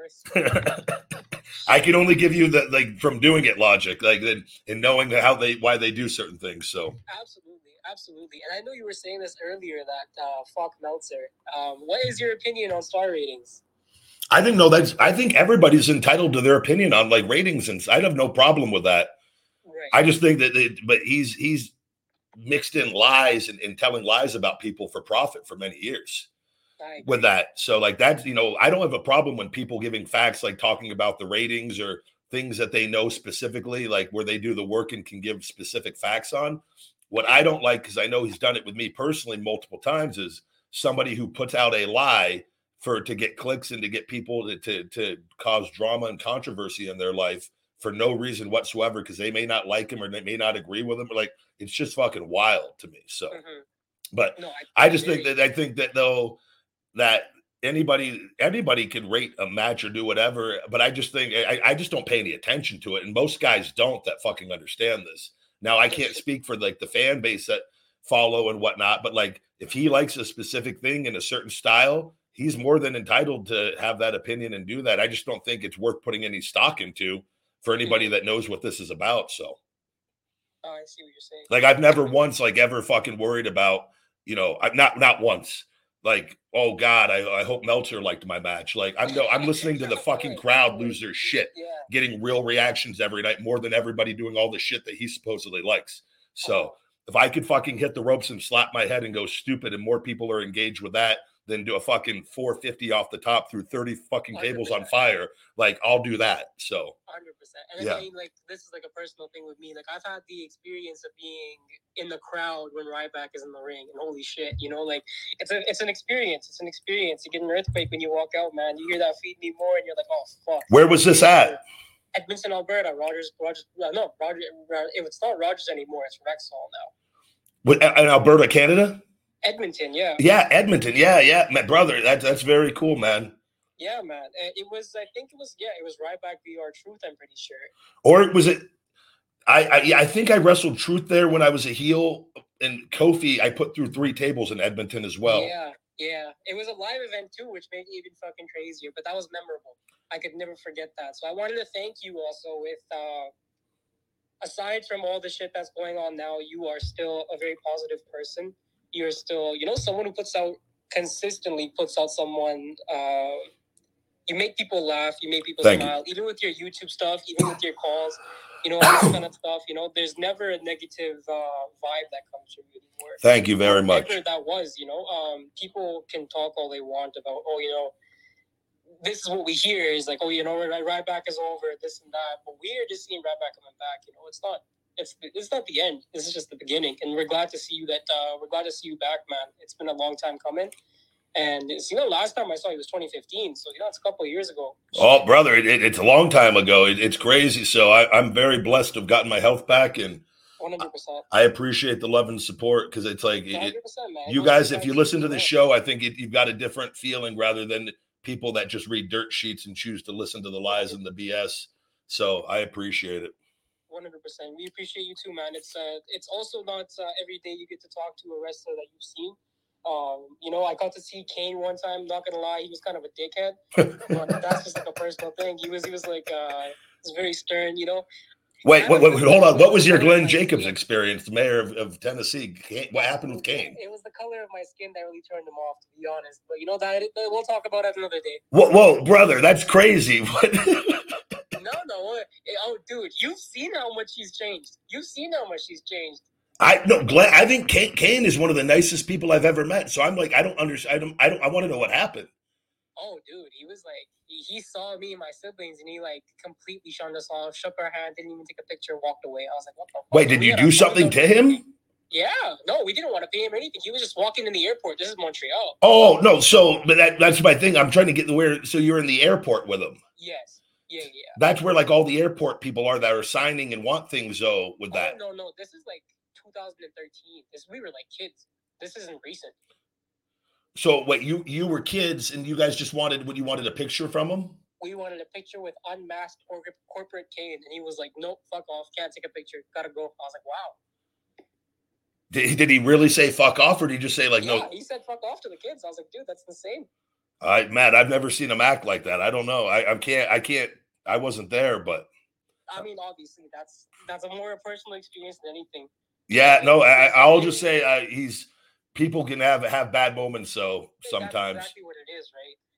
I got to reverse. I can only give you the like from doing it logic, like and, and knowing how they why they do certain things. So absolutely, absolutely. And I know you were saying this earlier that uh, fuck Meltzer. Um, what is your opinion on star ratings? I think no, that's I think everybody's entitled to their opinion on like ratings, and I have no problem with that. Right. I just think that, it, but he's he's mixed in lies and, and telling lies about people for profit for many years with that. So like that, you know, I don't have a problem when people giving facts, like talking about the ratings or things that they know specifically, like where they do the work and can give specific facts on. What I don't like, because I know he's done it with me personally multiple times, is somebody who puts out a lie for to get clicks and to get people to to, to cause drama and controversy in their life for no reason whatsoever, because they may not like him or they may not agree with him. Like, it's just fucking wild to me. So, mm-hmm. but no, I, I just think that I think that though that anybody anybody can rate a match or do whatever, but I just think I, I just don't pay any attention to it, and most guys don't that fucking understand this. Now, I can't speak for like the fan base that follow and whatnot, but like if he likes a specific thing in a certain style, he's more than entitled to have that opinion and do that. I just don't think it's worth putting any stock into for anybody that knows what this is about. So, oh, I see what you're saying. Like, I've never once like ever fucking worried about, you know, I'm not not once. Like, oh God, I, I hope Meltzer liked my match. Like, I'm no, I'm listening to the fucking crowd lose their shit, yeah. getting real reactions every night, more than everybody doing all the shit that he supposedly likes. So oh. if I could fucking hit the ropes and slap my head and go stupid, and more people are engaged with that than do a fucking four fifty off the top through thirty fucking tables on fire, like I'll do that. So one hundred percent. And yeah. I mean, like, this is like a personal thing with me. Like, I've had the experience of being in the crowd when Ryback is in the ring, and holy shit, you know, like it's a it's an experience. It's an experience. You get an earthquake when you walk out, man. You hear that "Feed Me More," and you're like, oh fuck. Where was this at? Edmonton, Alberta. Rogers, Rogers. No, Rogers. It's not Rogers anymore. It's Rexall now. What, in Alberta, Canada? Edmonton, yeah. Yeah, Edmonton. Yeah, yeah. My brother, that, that's very cool, man. Yeah, man. It was, I think it was, yeah, it was Ryback v R-Truth, I'm pretty sure. Or was it, I, I, yeah, I think I wrestled Truth there when I was a heel, and Kofi, I put through three tables in Edmonton as well. Yeah, yeah. It was a live event too, which made it even fucking crazier, but that was memorable. I could never forget that. So I wanted to thank you also with, uh, aside from all the shit that's going on now, you are still a very positive person. You're still, you know, someone who puts out, consistently puts out someone, uh, you make people laugh, you make people Thank smile, you. even with your YouTube stuff, even with your calls, you know, all this kind of stuff, you know, there's never a negative uh, vibe that comes from you anymore. Thank you very much. Whatever that was, you know, um, people can talk all they want about, oh, you know, this is what we hear is like, oh, you know, Ryback is over, this and that, but we're just seeing Ryback coming back, you know, it's not. It's it's not the end. This is just the beginning, and we're glad to see you. That uh, we're glad to see you back, man. It's been a long time coming, and it's, you know, last time I saw you was twenty fifteen, so you know it's a couple of years ago. Oh, brother, it, it, it's a long time ago. It, it's crazy. So I, I'm very blessed to have gotten my health back, and one hundred percent. I appreciate the love and support, because it's like it, man. You guys, if you listen to the show, I think it, you've got a different feeling rather than people that just read dirt sheets and choose to listen to the lies and the B S. So I appreciate it. one hundred percent. We appreciate you too, man. It's uh, it's also not uh, every day you get to talk to a wrestler that you've seen. Um, you know, I got to see Kane one time. Not gonna lie, he was kind of a dickhead, but that's just like a personal thing. He was, he was like, uh, he was very stern. You know. Wait, wait, wait, hold on. What was your Glenn Jacobs experience, the mayor of, of Tennessee? What happened with Kane? It was the color of my skin that really turned him off, to be honest. But you know that we'll talk about it another day. Whoa, whoa, brother, that's crazy. No, no. Oh, dude, you've seen how much he's changed. You've seen how much he's changed. I no, Glenn. I think Kane, Kane is one of the nicest people I've ever met. So I'm like, I don't understand. I don't. I don't. I want to know what happened. Oh, dude, he was like, he, he saw me and my siblings, and he like completely shunned us off, shook our hand, didn't even take a picture, walked away. I was like, what the fuck? Wait, did you do something to him? Yeah, no, we didn't want to pay him anything. He was just walking in the airport. This is Montreal. Oh no, so but that that's my thing. I'm trying to get the where. So you're in the airport with him. Yes. Yeah, yeah. That's where like all the airport people are that are signing and want things though with that. Oh, no, no. This is like two thousand thirteen. This we were like kids. This isn't recent. So wait, you you were kids and you guys just wanted what you wanted a picture from him? We wanted a picture with unmasked corporate corporate Kane, and he was like, "Nope, fuck off, can't take a picture, gotta go." I was like, "Wow." Did, did he really say fuck off, or did he just say like yeah, no? He said fuck off to the kids. I was like, dude, that's the same. I Matt, I've never seen him act like that. I don't know. I, I can't. I can't. I wasn't there, but I mean, obviously, that's that's a more personal experience than anything. Yeah, no, I, I'll just say uh, he's people can have have bad moments. So sometimes that's exactly what it is, right?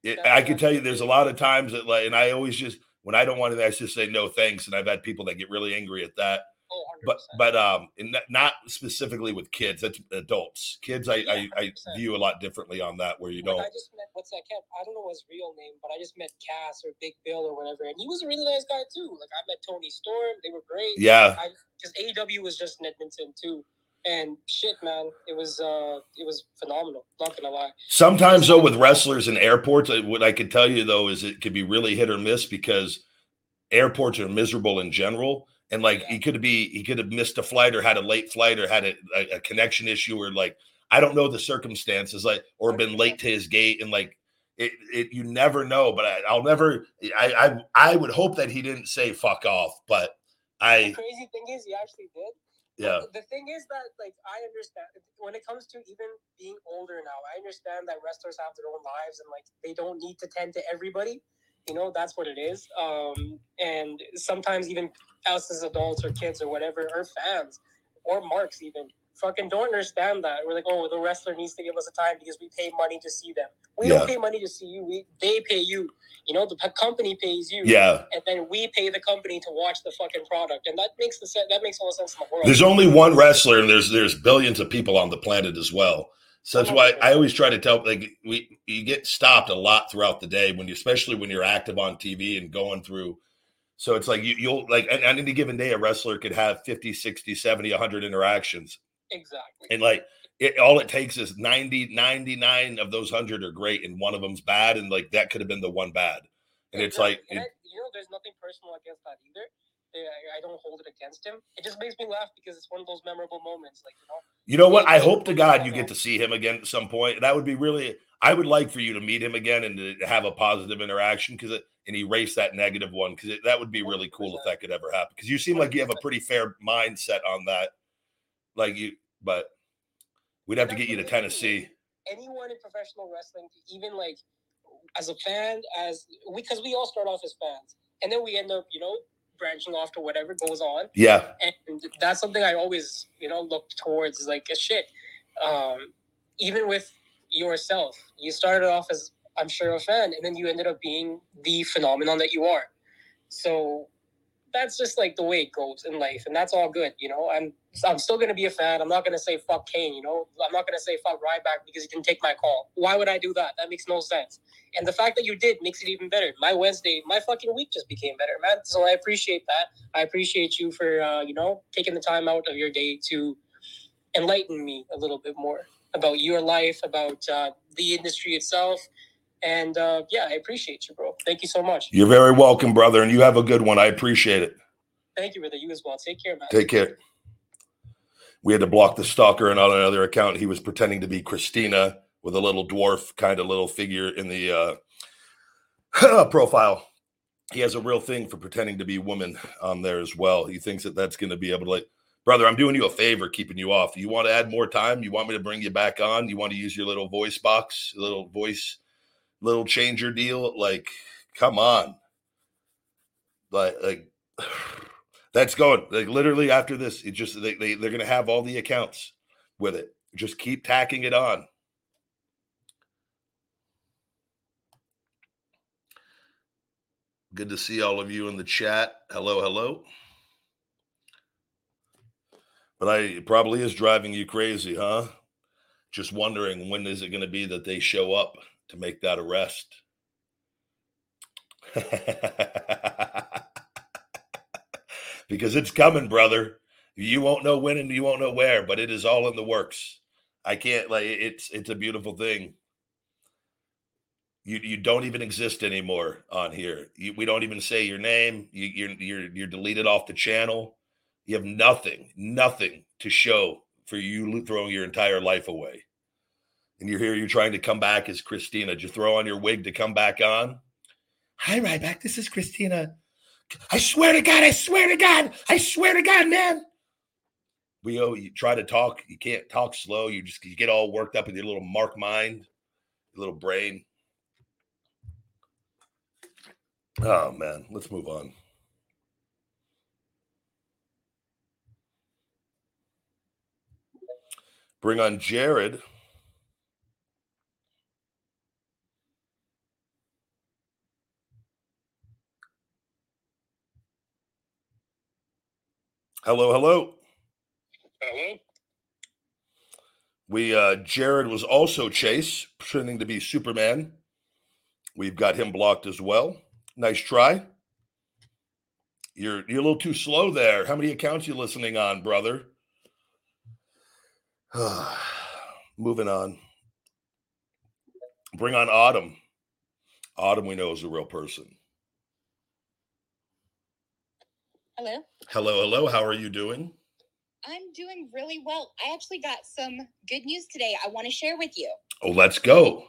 It, That- I can that's tell you, the there's a thing. lot of times that like, and I always just when I don't want to, I just say no thanks, and I've had people that get really angry at that. Oh, But one hundred percent. but um, and not- not specifically with kids. That's adults. Kids, I Yeah, I, I one hundred percent. view a lot differently on that. Where you Like, don't. I just met what's that cat? I don't know his real name, but I just met Cass or Big Bill or whatever, and he was a really nice guy too. Like I met Tony Storm; they were great. Yeah, I because A E W was just in Edmonton too, and shit, man, it was uh, it was phenomenal. Not gonna lie. sometimes though with wrestlers in airports, uh, what I could tell you though is it could be really hit or miss because airports are miserable in general. And like Yeah. he could be, he could have missed a flight or had a late flight or had a, a, a connection issue or like I don't know the circumstances, like or been late to his gate and like it. it you never know, but I, I'll never. I, I I would hope that he didn't say fuck off, but The I crazy thing is, he actually did. yeah But the thing is that, like, I understand when it comes to even being older now, I understand that wrestlers have their own lives and, like, they don't need to tend to everybody. You know, that's what it is. Um, and sometimes even us as adults or kids or whatever, or fans or marks even, fucking don't understand that. We're like, oh, the wrestler needs to give us a time because we pay money to see them. We Yeah. don't pay money to see you. We They pay you. You know, the p- company pays you. yeah. And then we pay the company to watch the fucking product, and that makes the sen- that makes all the sense in the world. There's only one wrestler, and there's there's billions of people on the planet as well. So that's why I always try to tell like we you get stopped a lot throughout the day when you especially when you're active on T V and going through. So it's like you, you'll like on any given day a wrestler could have fifty, sixty, seventy, one hundred interactions. Exactly. And like it all it takes is ninety, ninety-nine of those one hundred are great and one of them's bad and like that could have been the one bad. And it's like and it, I, you know, there's nothing personal against that either. I, I don't hold it against him. It just makes me laugh because it's one of those memorable moments, like you know. you know what? I hope to God you get to see him again at some point. That would be really I would like for you to meet him again and to have a positive interaction because and erase that negative one because that would be really cool if that could ever happen. Because you seem like you have a pretty fair mindset on that. Like you, but we'd have to get you to Tennessee. Anyone in professional wrestling, even like as a fan, as because we, we all start off as fans, and then we end up, you know, branching off to whatever goes on. Yeah, and that's something I always, you know, look towards. Is like a shit. Um, even with yourself, you started off as I'm sure a fan, and then you ended up being the phenomenon that you are. So that's just like the way it goes in life, and that's all good, you know. I'm I'm still gonna be a fan. I'm not gonna say fuck Kane, you know. I'm not gonna say fuck Ryback because he didn't take my call. Why would I do that? That makes no sense. And the fact that you did makes it even better. My Wednesday, my fucking week just became better, man. So I appreciate that. I appreciate you for uh, you know, taking the time out of your day to enlighten me a little bit more about your life, about uh, the industry itself. And uh, yeah, I appreciate you, bro. Thank you so much. You're very welcome, brother, and you have a good one. I appreciate it. Thank you, brother. You as well. Take care, man. Take care. We had to block the stalker and on another account. He was pretending to be Christina with a little dwarf kind of little figure in the uh, profile. He has a real thing for pretending to be woman on there as well. He thinks that that's going to be able to like, brother, I'm doing you a favor keeping you off. You want to add more time? You want me to bring you back on? You want to use your little voice box, little voice, little changer deal? Like, come on. Like, like that's going like literally after this. It just they, they they're gonna have all the accounts with it. Just keep tacking it on. Good to see all of you in the chat. Hello, hello. But I it probably is driving you crazy, huh? Just wondering when is it going to be that they show up to make that arrest? Because it's coming, brother. You won't know when and you won't know where, but it is all in the works. I can't like it's it's a beautiful thing. You you don't even exist anymore on here. You, we don't even say your name. You, you're you're you're deleted off the channel. You have nothing, nothing to show for you throwing your entire life away. And you're here. You're trying to come back as Christina. Did you throw on your wig to come back on? Hi, Ryback. This is Christina. I swear to God, I swear to God, I swear to God, man. We oh, you try to talk, you can't talk slow. You just you get all worked up in your little mark mind, your little brain. Oh man, let's move on. Bring on Jared. Hello, hello. Hello. We uh, Jared was also Chase, pretending to be Superman. We've got him blocked as well. Nice try. You're you're a little too slow there. How many accounts you listening on, brother? Moving on. Bring on Autumn. Autumn, we know, is a real person. Hello. Hello, hello. How are you doing? I'm doing really well. I actually got some good news today I want to share with you. Oh, let's go.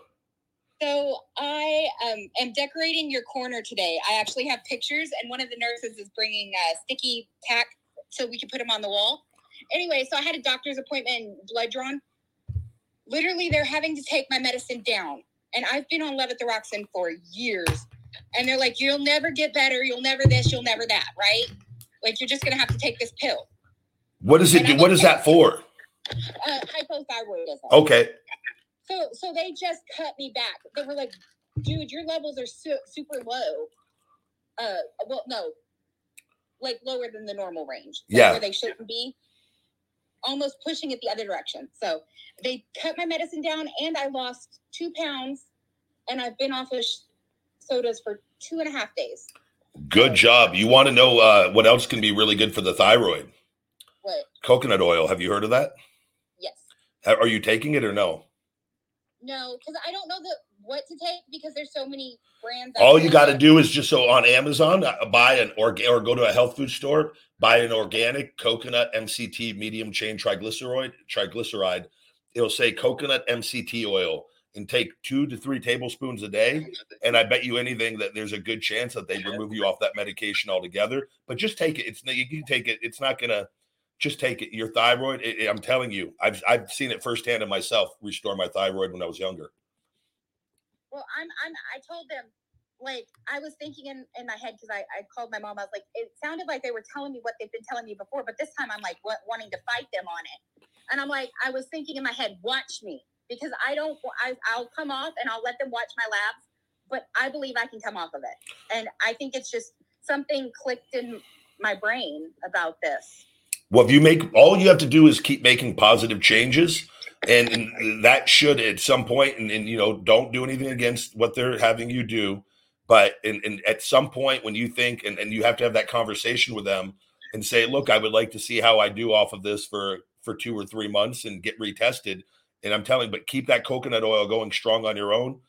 So I um, am decorating your corner today. I actually have pictures, and one of the nurses is bringing uh, sticky tack so we can put them on the wall. Anyway, so I had a doctor's appointment and blood drawn. Literally, they're having to take my medicine down. And I've been on levothyroxine for years. And they're like, you'll never get better. You'll never this. You'll never that, right? Like, you're just going to have to take this pill. What does it do? What is that for? Uh, hypothyroidism. Okay. So so they just cut me back. They were like, dude, your levels are su- super low. Uh, well, no. Like, lower than the normal range. Like Yeah. where they shouldn't be. Almost pushing it the other direction. So they cut my medicine down, and I lost two pounds, and I've been off of sh- sodas for two and a half days. Good job. You want to know uh, what else can be really good for the thyroid? What? Coconut oil. Have you heard of that? Yes. Are you taking it or no? No, because I don't know the what to take because there's so many brands. All you got to do is just so on Amazon, uh, buy an organ or go to a health food store, buy an organic coconut M C T medium chain triglyceride. Triglyceride. It'll say coconut M C T oil, and take two to three tablespoons a day. And I bet you anything that there's a good chance that they remove you off that medication altogether. But just take it. It's you can take it. It's not gonna. Just take it. Your thyroid. It, it, I'm telling you, I've I've seen it firsthand in myself. Restore my thyroid when I was younger. Well, I'm, I'm, I told them, like, I was thinking in, in my head, because I, I called my mom. I was like, it sounded like they were telling me what they've been telling me before, but this time I'm like, what, wanting to fight them on it. And I'm like, I was thinking in my head, watch me, because I don't, I, I'll come off and I'll let them watch my labs, but I believe I can come off of it. And I think it's just something clicked in my brain about this. Well, if you make, all you have to do is keep making positive changes. And, and that should at some point, and, and, you know, don't do anything against what they're having you do. But and, and at some point when you think, and, and you have to have that conversation with them and say, look, I would like to see how I do off of this for, for two or three months and get retested. And I'm telling, but keep that coconut oil going strong on your own.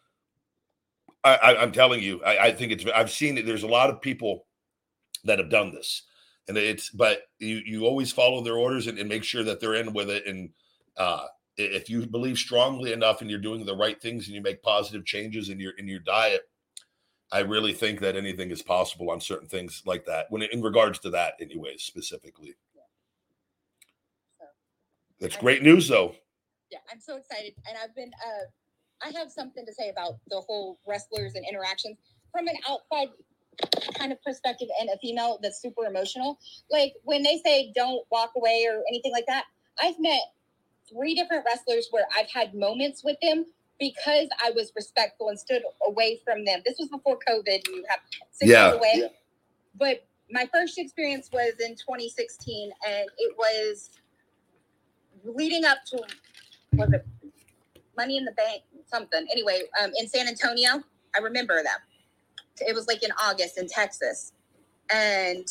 I, I, I'm telling you, I, I think it's, I've seen it. There's a lot of people that have done this. And it's, but you, you always follow their orders and, and make sure that they're in with it. And, uh, if you believe strongly enough and you're doing the right things and you make positive changes in your in your diet, I really think that anything is possible on certain things like that. When in regards to that, anyways, specifically. Yeah. So, That's great news, though. Yeah, I'm so excited, and I've been. Uh, I have something to say about the whole wrestlers and interactions from an outside kind of perspective, and a female that's super emotional. Like when they say don't walk away or anything like that, I've met three different wrestlers where I've had moments with them because I was respectful and stood away from them. This was before COVID. You have six Yeah. feet away. Yeah. But my first experience was in twenty sixteen, and it was leading up to, was it Money in the Bank, something. Anyway, um, in San Antonio, I remember them. It was like in August in Texas. And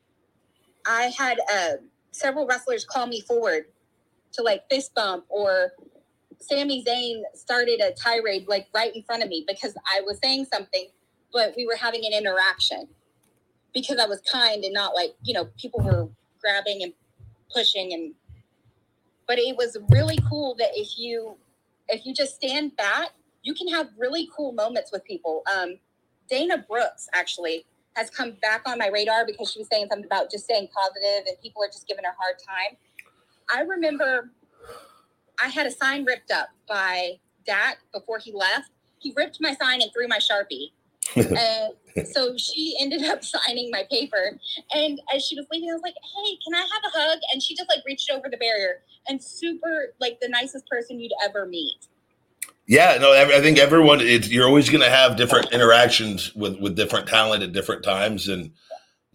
I had uh, several wrestlers call me forward to like fist bump, or Sami Zayn started a tirade like right in front of me because I was saying something, but we were having an interaction because I was kind and not like, you know, people were grabbing and pushing. And but it was really cool that if you if you just stand back, you can have really cool moments with people. Um, Dana Brooks actually has come back on my radar because she was saying something about just staying positive and people are just giving her a hard time. I remember I had a sign ripped up by Dak before he left. He ripped my sign and threw my Sharpie. And so she ended up signing my paper. And as she was leaving, I was like, hey, can I have a hug? And she just like reached over the barrier, and super like the nicest person you'd ever meet. Yeah, no, I think everyone, it's, you're always going to have different interactions with, with different talent at different times. And,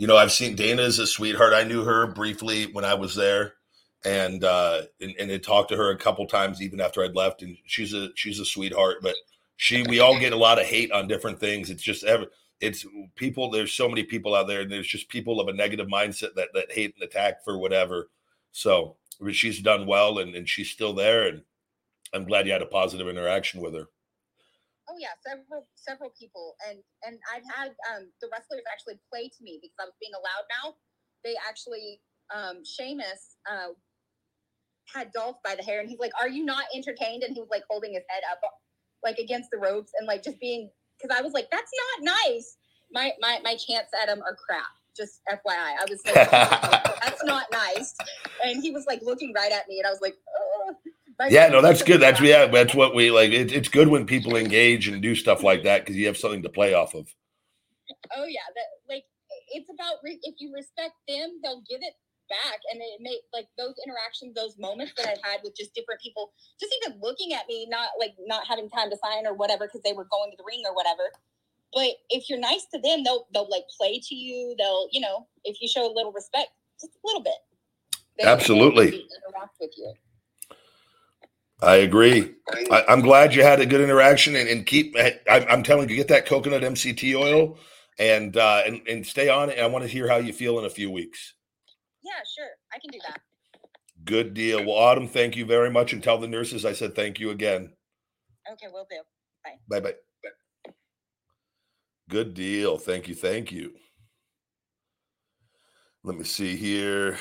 you know, I've seen Dana is a sweetheart. I knew her briefly when I was there, and uh, and, and had talked to her a couple times even after I'd left. And she's a she's a sweetheart. But she, we all get a lot of hate on different things. It's just ever. It's people. There's so many people out there, and there's just people of a negative mindset that that hate and attack for whatever. So she's done well, and, and she's still there, and I'm glad you had a positive interaction with her. Oh yeah, several several people, and and I've had um, the wrestlers actually play to me because I was being allowed now. They actually, um, Sheamus uh, had Dolph by the hair, and he's like, "Are you not entertained?" And he was like holding his head up, like against the ropes, and like just being. Because I was like, that's not nice. My my my chants at him are crap. Just F Y I. I was like, that's not nice. And he was like looking right at me, and I was like, oh. Yeah, no, that's good. That's yeah, that's what we like. It, it's good when people engage and do stuff like that because you have something to play off of. Oh yeah, that like it's about re- if you respect them, they'll give it back, and it may like those interactions, those moments that I've had with just different people, just even looking at me, not like not having time to sign or whatever because they were going to the ring or whatever. But if you're nice to them, they'll they'll like play to you. They'll you know if you show a little respect, just a little bit. They, Absolutely. They interact with you. I agree. I, I'm glad you had a good interaction, and, and keep. I, I'm telling you, get that coconut M C T oil, and uh, and and stay on it. And I want to hear how you feel in a few weeks. Yeah, sure. I can do that. Good deal. Well, Autumn, thank you very much. And tell the nurses I said thank you again. Okay, will do. Bye. Bye-bye. Bye. Good deal. Thank you. Thank you. Let me see here.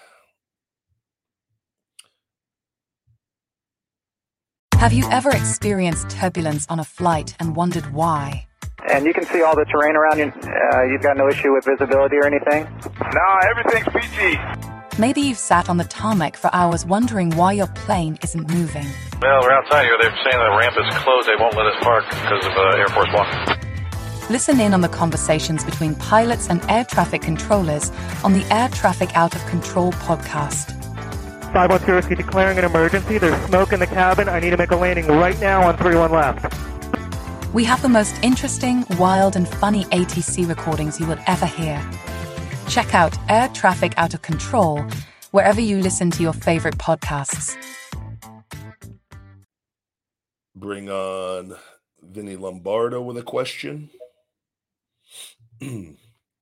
Have you ever experienced turbulence on a flight and wondered why? And you can see all the terrain around you. Uh, you've got no issue with visibility or anything? No, everything's peachy. Maybe you've sat on the tarmac for hours wondering why your plane isn't moving. Well, we're outside here. They're saying the ramp is closed. They won't let us park because of uh, Air Force One. Listen in on the conversations between pilots and air traffic controllers on the Air Traffic Out of Control podcast. five one two Whiskey declaring an emergency. There's smoke in the cabin. I need to make a landing right now on three one left. We have the most interesting, wild, and funny A T C recordings you will ever hear. Check out Air Traffic Out of Control wherever you listen to your favorite podcasts. Bring on Vinny Lombardo with a question. hello,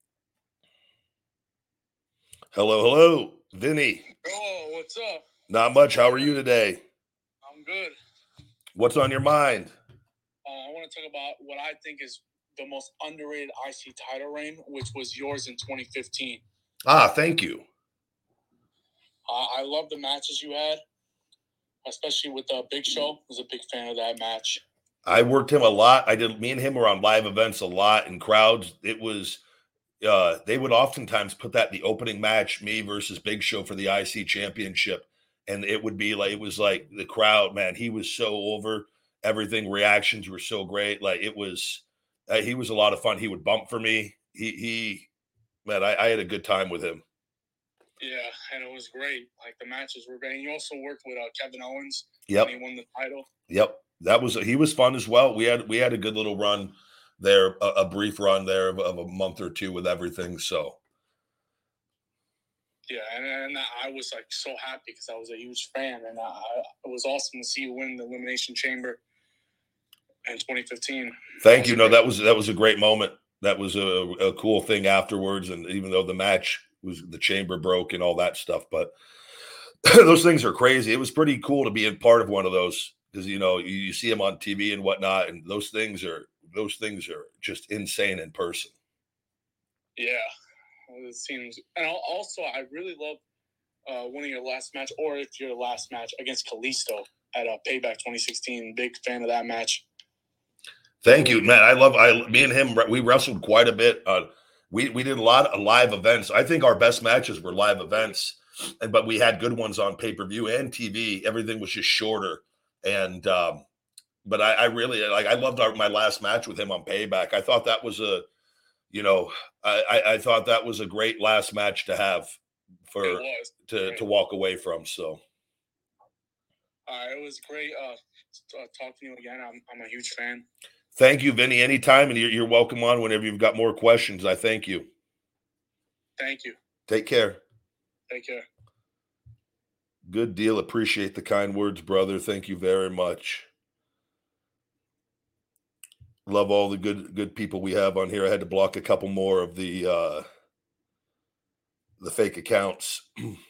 hello, Vinny. Oh, what's up? Not much. How are you today? I'm good. What's on your mind? Uh, I want to talk about what I think is the most underrated I C title reign, which was yours in twenty fifteen. Ah, thank you. Uh, I love the matches you had, especially with the uh, Big Show. I was a big fan of that match. I worked him a lot. I did. Me and him were on live events a lot in crowds. It was. Uh, they would oftentimes put that in the opening match, me versus Big Show for the I C championship, and it would be like it was like the crowd. Man, he was so over. Everything reactions were so great. Like it was, uh, he was a lot of fun. He would bump for me. He, he, man, I, I had a good time with him. Yeah, and it was great. Like the matches were great. And you also worked with uh, Kevin Owens. Yep. And he won the title. Yep, that was he was fun as well. We had we had a good little run there, a, a brief run there of, of a month or two with everything. So. Yeah, and, and I was like so happy because I was a huge fan, and I, it was awesome to see you win the Elimination Chamber in twenty fifteen. Thank you. No, that was that was a great moment. That was a, a cool thing afterwards, and even though the match was the chamber broke and all that stuff, but those things are crazy. It was pretty cool to be in part of one of those because you know you, you see them on T V and whatnot, and those things are those things are just insane in person. Yeah. It seems, and also I really love uh, winning your last match, or if your last match against Kalisto at uh, Payback twenty sixteen. Big fan of that match. Thank you, man. I love. I me and him. We wrestled quite a bit. Uh, we we did a lot of live events. I think our best matches were live events, and but we had good ones on pay per view and T V. Everything was just shorter, and um, but I, I really like. I loved our, my last match with him on Payback. I thought that was a. You know, I, I thought that was a great last match to have for to, to walk away from. So, uh, it was great uh, talking to you again. I'm I'm a huge fan. Thank you, Vinny. Anytime, and you're, you're welcome on whenever you've got more questions. I thank you. Thank you. Take care. Take care. Good deal. Appreciate the kind words, brother. Thank you very much. Love all the good good people we have on here. I had to block a couple more of the uh, the fake accounts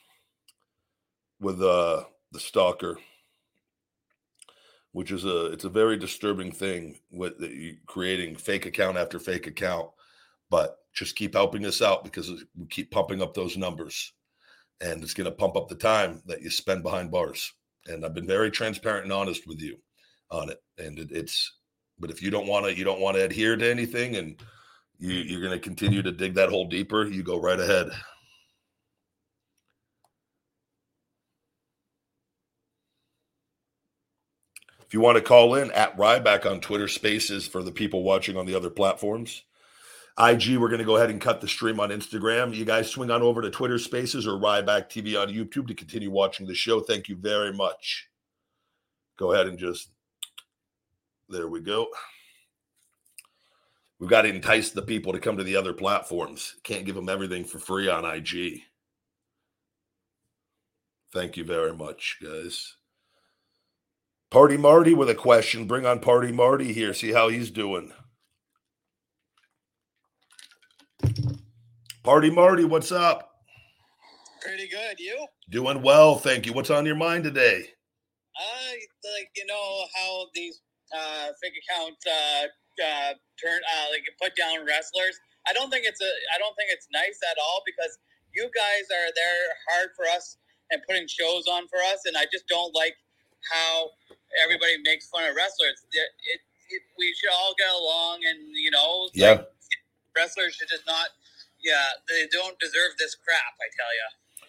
with uh, the stalker, which is a it's a very disturbing thing with the, you creating fake account after fake account. But just keep helping us out because we keep pumping up those numbers, and it's going to pump up the time that you spend behind bars. And I've been very transparent and honest with you on it. And it, it's, but if you don't want to, you don't want to adhere to anything, and you, you're going to continue to dig that hole deeper, you go right ahead. If you want to call in, at Ryback on Twitter Spaces for the people watching on the other platforms. I G, we're going to go ahead and cut the stream on Instagram. You guys swing on over to Twitter Spaces or Ryback T V on YouTube to continue watching the show. Thank you very much. Go ahead and just, there we go. We've got to entice the people to come to the other platforms. Can't give them everything for free on I G. Thank you very much, guys. Party Marty with a question. Bring on Party Marty here. See how he's doing. Party Marty, what's up? Pretty good. You? Doing well, thank you. What's on your mind today? Uh, like, you know how these uh, fake accounts uh, uh, turn uh, like put down wrestlers. I don't think it's a. I don't think it's nice at all because you guys are there hard for us and putting shows on for us, and I just don't like how everybody makes fun of wrestlers. It, it, it, we should all get along, and you know, yeah, like, wrestlers should just not. Yeah, they don't deserve this crap, I tell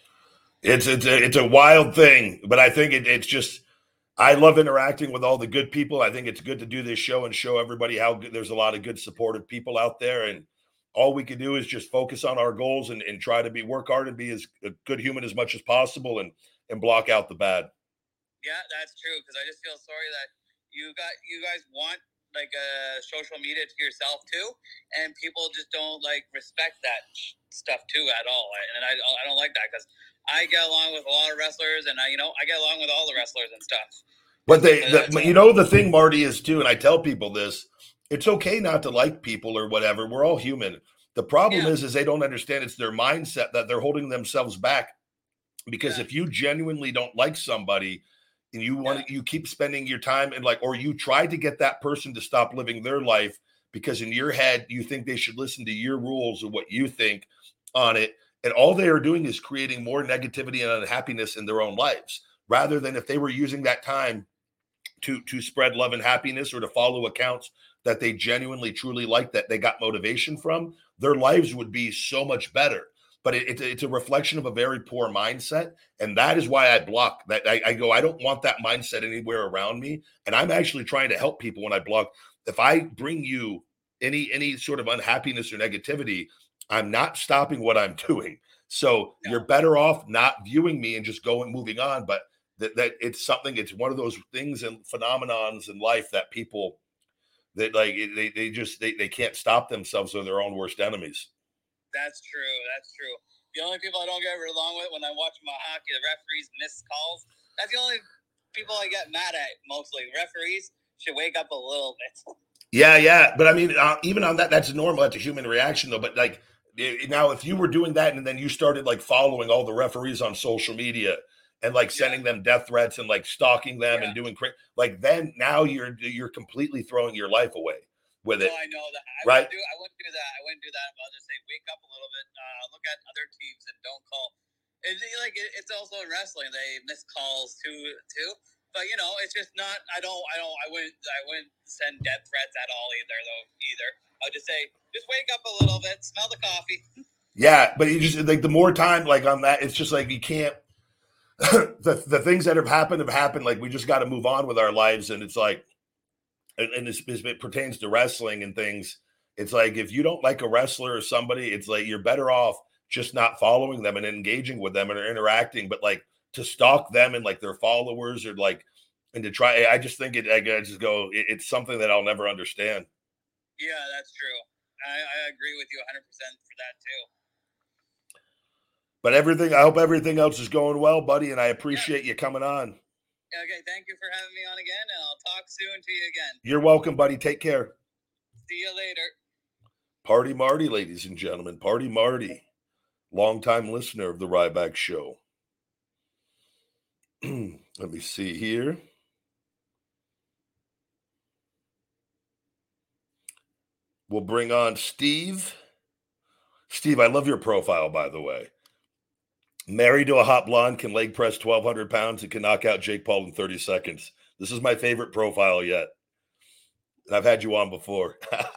you. It's it's a, it's a wild thing, but I think it, it's just, I love interacting with all the good people. I think it's good to do this show and show everybody how good, there's a lot of good supportive people out there, and all we can do is just focus on our goals and, and try to be work hard and be as a good human as much as possible, and and block out the bad. Yeah, that's true, because I just feel sorry that you got you guys want like uh, social media to yourself too, and people just don't like respect that stuff too at all. And I, I don't like that because I get along with a lot of wrestlers, and I, you know, I get along with all the wrestlers and stuff. But they, the, you know, the thing, Marty, is too, and I tell people this: it's okay not to like people or whatever. We're all human. The problem yeah. is, is they don't understand it's their mindset that they're holding themselves back. Because yeah. if you genuinely don't like somebody, and you want to, you keep spending your time and like, or you try to get that person to stop living their life because in your head, you think they should listen to your rules or what you think on it. And all they are doing is creating more negativity and unhappiness in their own lives, rather than if they were using that time to, to spread love and happiness or to follow accounts that they genuinely, truly like, that they got motivation from, their lives would be so much better. But it, it, it's a reflection of a very poor mindset. And that is why I block that. I, I go, I don't want that mindset anywhere around me. And I'm actually trying to help people when I block. If I bring you any, any sort of unhappiness or negativity, I'm not stopping what I'm doing. So no. You're better off not viewing me and just going, moving on. But that, that it's something, it's one of those things and phenomenons in life that people, that like, they, they just, they, they can't stop themselves. They're their own worst enemies. That's true. That's true. The only people I don't get along with when I watch my hockey, the referees miss calls. That's the only people I get mad at mostly. Referees should wake up a little bit. Yeah, yeah. But I mean, uh, even on that, that's normal. That's a human reaction, though. But like now, if you were doing that and then you started like following all the referees on social media and like sending yeah. them death threats and like stalking them yeah. and doing cra- like then now you're you're completely throwing your life away. With it. No, I know that. I right? wouldn't do, I wouldn't do that. I wouldn't do that. But I'll just say, wake up a little bit. Uh, look at other teams and don't call. It's like it's also in wrestling. They miss calls too, too. But you know, it's just not. I don't. I don't. I wouldn't. I wouldn't send death threats at all either. Though either. I'll just say, just wake up a little bit. Smell the coffee. Yeah, but you just like the more time, like on that, it's just like you can't. the the things that have happened have happened. Like we just got to move on with our lives, and it's like. And as it pertains to wrestling and things, it's like if you don't like a wrestler or somebody, it's like you're better off just not following them and engaging with them and interacting. But like to stalk them and like their followers or like, and to try, I just think it, I just go, it, it's something that I'll never understand. Yeah, that's true. I, I agree with you one hundred percent for that too. But everything, I hope everything else is going well, buddy, and I appreciate yeah. you coming on. Okay, thank you for having me on again, and I'll talk soon to you again. You're welcome, buddy. Take care. See you later. Party Marty, ladies and gentlemen. Party Marty, longtime listener of the Ryback Show. Let me see here. We'll bring on Steve. Steve, I love your profile, by the way. Married to a hot blonde, can leg press twelve hundred pounds, and can knock out Jake Paul in thirty seconds. This is my favorite profile yet. And I've had you on before.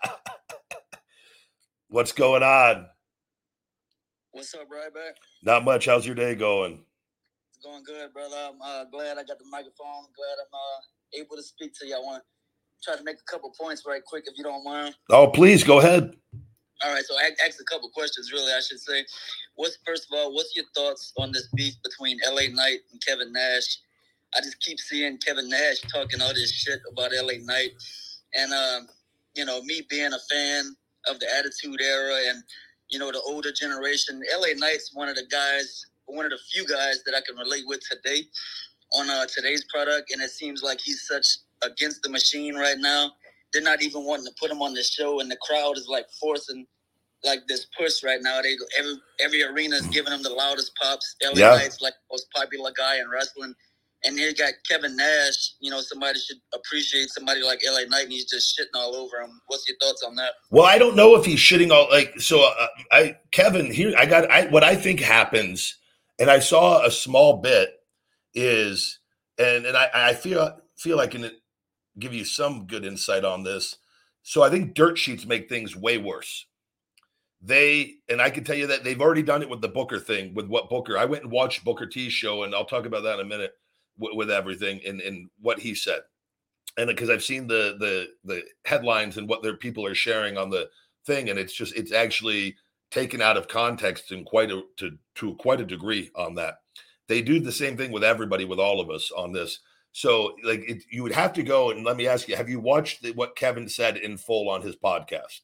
What's going on? What's up, Ryback? Not much. How's your day going? It's going good, brother. I'm uh, glad I got the microphone. Glad I'm uh, able to speak to you. I want to try to make a couple points right quick, if you don't mind. Oh, please, go ahead. All right, so I asked a couple questions, really, I should say. What's First of all, what's your thoughts on this beef between L A Knight and Kevin Nash? I just keep seeing Kevin Nash talking all this shit about L A Knight. And, uh, you know, me being a fan of the Attitude Era and, you know, the older generation, L A Knight's one of the guys, one of the few guys that I can relate with today on uh, today's product. And it seems like he's such against the machine right now. They're not even wanting to put him on the show, and the crowd is like forcing like this push right now. They every every arena is giving him the loudest pops. L A yeah. Knight's like the most popular guy in wrestling, and here you got Kevin Nash. You know, somebody should appreciate somebody like L A Knight, and he's just shitting all over him. What's your thoughts on that? Well, I don't know if he's shitting all like so. Uh, I Kevin here. I got I what I think happens, and I saw a small bit is, and and I I feel feel like in it. Give you some good insight on this. So I think dirt sheets make things way worse. They, and I can tell you that they've already done it with the Booker thing, with what Booker, I went and watched Booker T's show, and I'll talk about that in a minute with, with everything and, and what he said. And because I've seen the, the, the headlines and what their people are sharing on the thing. And it's just, it's actually taken out of context in quite a, to, to quite a degree on that. They do the same thing with everybody, with all of us on this. So, like, it, you would have to go and let me ask you: have you watched the, what Kevin said in full on his podcast?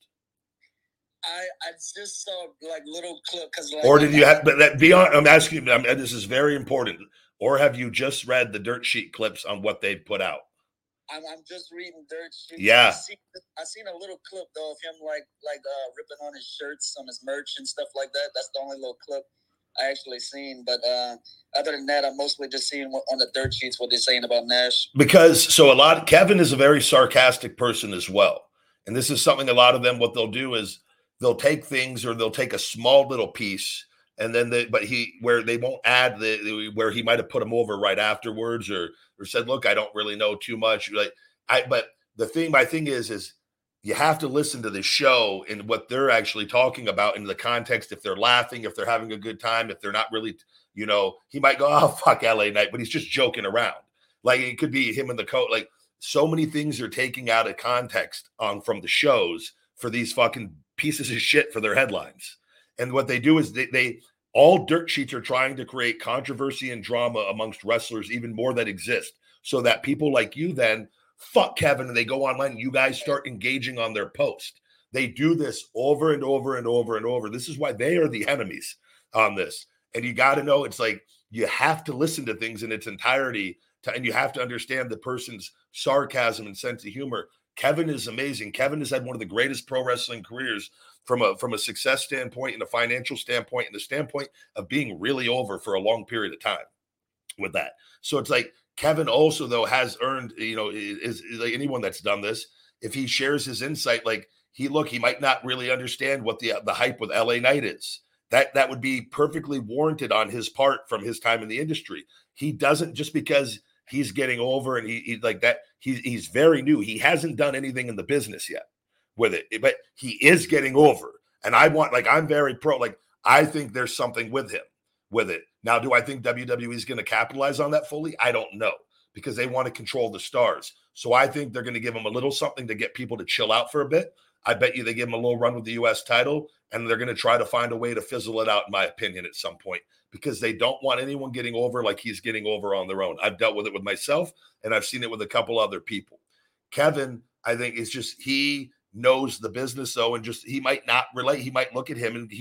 I I just saw like little clip because, like, or did you have? But that beyond, I'm asking you. I'm, this is very important. Or have you just read the dirt sheet clips on what they put out? I'm I'm just reading dirt sheet. Yeah, I seen, I seen a little clip though of him like like uh, ripping on his shirts, on his merch and stuff like that. That's the only little clip I actually seen, but uh, other than that, I'm mostly just seeing what, on the dirt sheets what they're saying about Nash. Because so a lot, Kevin is a very sarcastic person as well, and this is something a lot of them. What they'll do is they'll take things or they'll take a small little piece, and then they, but he where they won't add the where he might have put him over right afterwards, or or said, look, I don't really know too much. Like I, but the thing, my thing is, is. You have to listen to the show and what they're actually talking about in the context. If they're laughing, if they're having a good time, if they're not really, you know, he might go, oh, fuck L A Knight, but he's just joking around. Like it could be him in the coat. Like so many things are taking out of context on from the shows for these fucking pieces of shit for their headlines. And what they do is they, they all dirt sheets are trying to create controversy and drama amongst wrestlers, even more that exist, so that people like you then fuck Kevin, and they go online and you guys start engaging on their post. They do this over and over and over and over. This is why they are the enemies on this. And you got to know, it's like you have to listen to things in its entirety to, and you have to understand the person's sarcasm and sense of humor. Kevin is amazing. Kevin has had one of the greatest pro wrestling careers from a from a success standpoint and a financial standpoint and the standpoint of being really over for a long period of time with that. So it's like, Kevin also, though, has earned, you know, is, is like anyone that's done this, if he shares his insight, like he look, he might not really understand what the the hype with L A Knight is. That that would be perfectly warranted on his part from his time in the industry. He doesn't, just because he's getting over and he, he like that, he's he's very new. He hasn't done anything in the business yet with it, but he is getting over. And I want, like, I'm very pro, like, I think there's something with him. With it. Now, do I think W W E is going to capitalize on that fully? I don't know, because they want to control the stars. So I think they're going to give him a little something to get people to chill out for a bit. I bet you they give him a little run with the U S title, and they're going to try to find a way to fizzle it out, in my opinion, at some point, because they don't want anyone getting over like he's getting over on their own. I've dealt with it with myself, and I've seen it with a couple other people. Kevin, I think, is just, he knows the business, though, and just, he might not relate. He might look at him and he,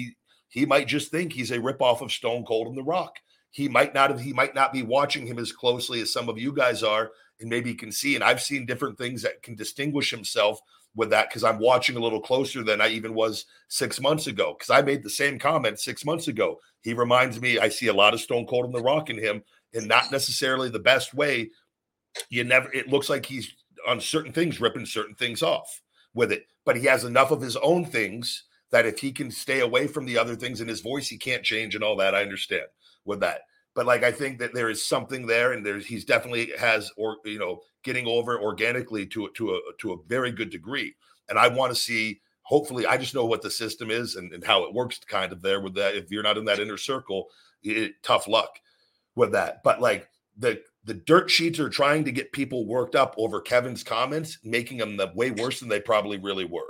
He might just think he's a ripoff of Stone Cold and The Rock. He might not have, he might not be watching him as closely as some of you guys are, and maybe can see. And I've seen different things that can distinguish himself with that because I'm watching a little closer than I even was six months ago. Because I made the same comment six months ago. He reminds me, I see a lot of Stone Cold and The Rock in him, and not necessarily the best way. You never, it looks like he's on certain things, ripping certain things off with it. But he has enough of his own things that if he can stay away from the other things in his voice, he can't change and all that. I understand with that. But like, I think that there is something there, and there's, he's definitely has, or, you know, getting over organically to, to a, to a very good degree. And I want to see, hopefully, I just know what the system is and, and how it works kind of there with that. If you're not in that inner circle, it, tough luck with that. But like the, the dirt sheets are trying to get people worked up over Kevin's comments, making them the way worse than they probably really were,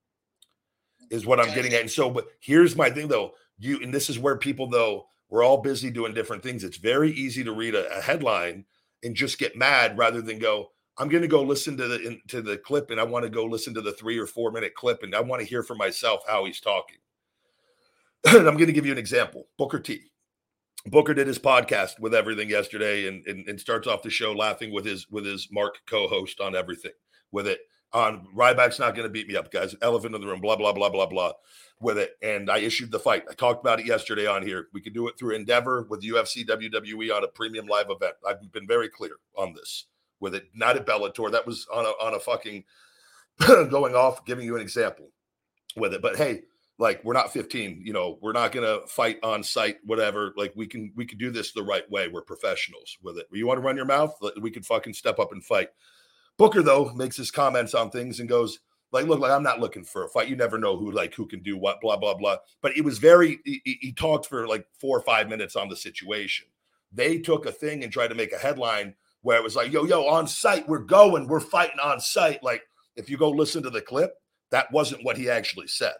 is what I'm getting at. And so, but here's my thing though, you, and this is where people though, we're all busy doing different things. It's very easy to read a, a headline and just get mad rather than go, I'm going to go listen to the in, to the clip, and I want to go listen to the three or four minute clip, and I want to hear for myself how he's talking. And I'm going to give you an example. Booker T. Booker did his podcast with everything yesterday, and, and and starts off the show laughing with his with his Mark co-host on everything with it. On Ryback's not going to beat me up, guys. Elephant in the room, blah, blah, blah, blah, blah, with it. And I issued the fight. I talked about it yesterday on here. We could do it through Endeavor with U F C, W W E on a premium live event. I've been very clear on this with it. Not at Bellator. That was on a, on a fucking going off, giving you an example with it. But hey, like, we're not fifteen, you know, we're not going to fight on site, whatever. Like, we can, we can do this the right way. We're professionals with it. You want to run your mouth? We can fucking step up and fight. Booker, though, makes his comments on things and goes, like, look, like, I'm not looking for a fight. You never know who, like, who can do what, blah, blah, blah. But it was very, he, he talked for like four or five minutes on the situation. They took a thing and tried to make a headline where it was like, yo, yo, on site, we're going, we're fighting on site. Like, if you go listen to the clip, that wasn't what he actually said.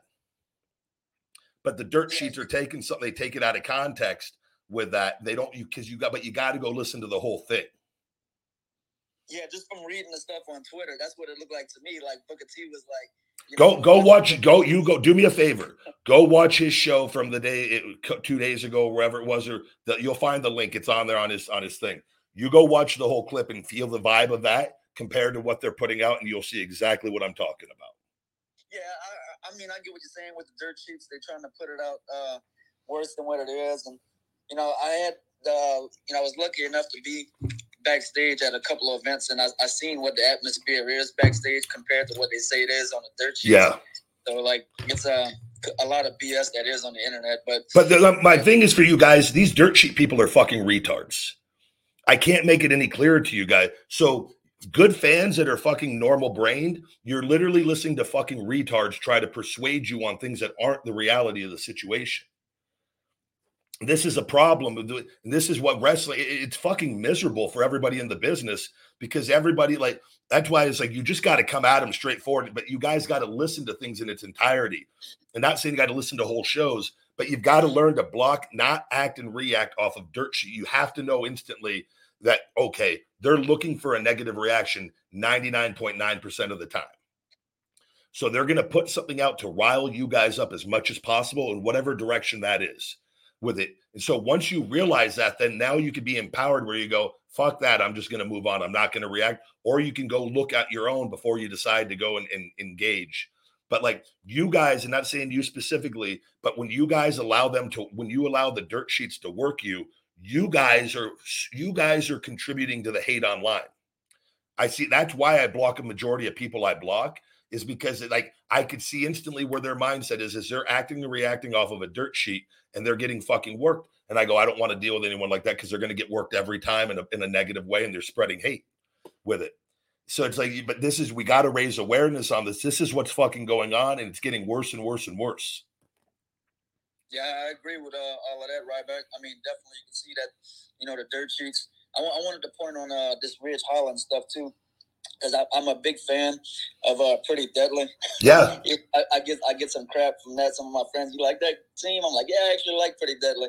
But the dirt sheets are taking something, they take it out of context with that. They don't, you, because you got, but you got to go listen to the whole thing. Yeah, just from reading the stuff on Twitter, that's what it looked like to me. Like Booker T was like, you go know, go watch go you go do me a favor, go watch his show from the day it, two days ago, wherever it was, or the, you'll find the link. It's on there on his on his thing. You go watch the whole clip and feel the vibe of that compared to what they're putting out, and you'll see exactly what I'm talking about. Yeah, I, I mean, I get what you're saying with the dirt sheets. They're trying to put it out uh, worse than what it is, and you know, I had uh, you know, I was lucky enough to be backstage at a couple of events, and I, I seen what the atmosphere is backstage compared to what they say it is on the dirt sheets. Yeah. So like, it's a a lot of B S that is on the internet, but but the, my thing is for you guys, these dirt sheet people are fucking retards. I can't make it any clearer to you guys. So good fans that are fucking normal brained, you're literally listening to fucking retards try to persuade you on things that aren't the reality of the situation. This is a problem. And this is what wrestling, it's fucking miserable for everybody in the business, because everybody, like, that's why it's like, you just got to come at them straightforward, but you guys got to listen to things in its entirety. And not saying you got to listen to whole shows, but you've got to learn to block, not act and react off of dirt sheet. You have to know instantly that, okay, they're looking for a negative reaction ninety-nine point nine percent of the time. So they're going to put something out to rile you guys up as much as possible in whatever direction that is with it. And so once you realize that, then now you can be empowered where you go, fuck that, I'm just going to move on. I'm not going to react. Or you can go look at your own before you decide to go and, and engage. But like you guys, and not saying you specifically, but when you guys allow them to, when you allow the dirt sheets to work you, you guys are, you guys are contributing to the hate online. I see. That's why I block a majority of people I block, is because it, like, I could see instantly where their mindset is, is they're acting and reacting off of a dirt sheet and they're getting fucking worked. And I go, I don't want to deal with anyone like that, because they're going to get worked every time in a, in a negative way, and they're spreading hate with it. So it's like, but this is, we got to raise awareness on this. This is what's fucking going on, and it's getting worse and worse and worse. Yeah, I agree with uh, all of that, Ryback. I mean, definitely you can see that, you know, the dirt sheets. I, w- I wanted to point on uh, this Ridge Holland stuff too, because I'm a big fan of uh, Pretty Deadly. Yeah. I, I get I get some crap from that. Some of my friends, you like that team? I'm like, yeah, I actually like Pretty Deadly.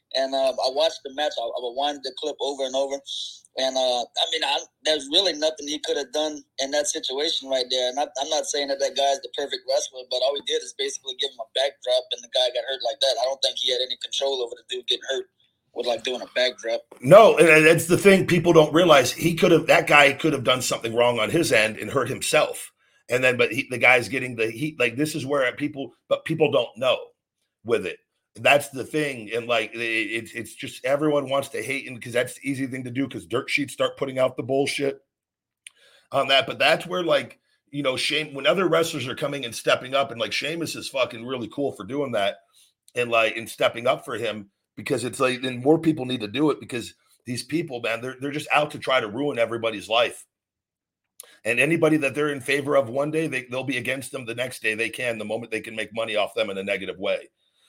And uh, I watched the match. I, I rewound the clip over and over. And, uh, I mean, I, there's really nothing he could have done in that situation right there. And I, I'm not saying that that guy's the perfect wrestler, but all he did is basically give him a backdrop, and the guy got hurt like that. I don't think he had any control over the dude getting hurt with, like, doing a backdrop. No, and that's the thing people don't realize. He could have, that guy could have done something wrong on his end and hurt himself. And then, but he, the guy's getting the heat. Like, this is where people, but people don't know with it. That's the thing. And like, it, it's, it's just, everyone wants to hate him because that's the easy thing to do, because dirt sheets start putting out the bullshit on that. But that's where, like, you know, Shame, when other wrestlers are coming and stepping up, and like Sheamus is fucking really cool for doing that and like, and stepping up for him, because it's like, then more people need to do it, because these people, man, they're, they're just out to try to ruin everybody's life. And anybody that they're in favor of one day, they, they'll be against them the next day they can, the moment they can make money off them in a negative way.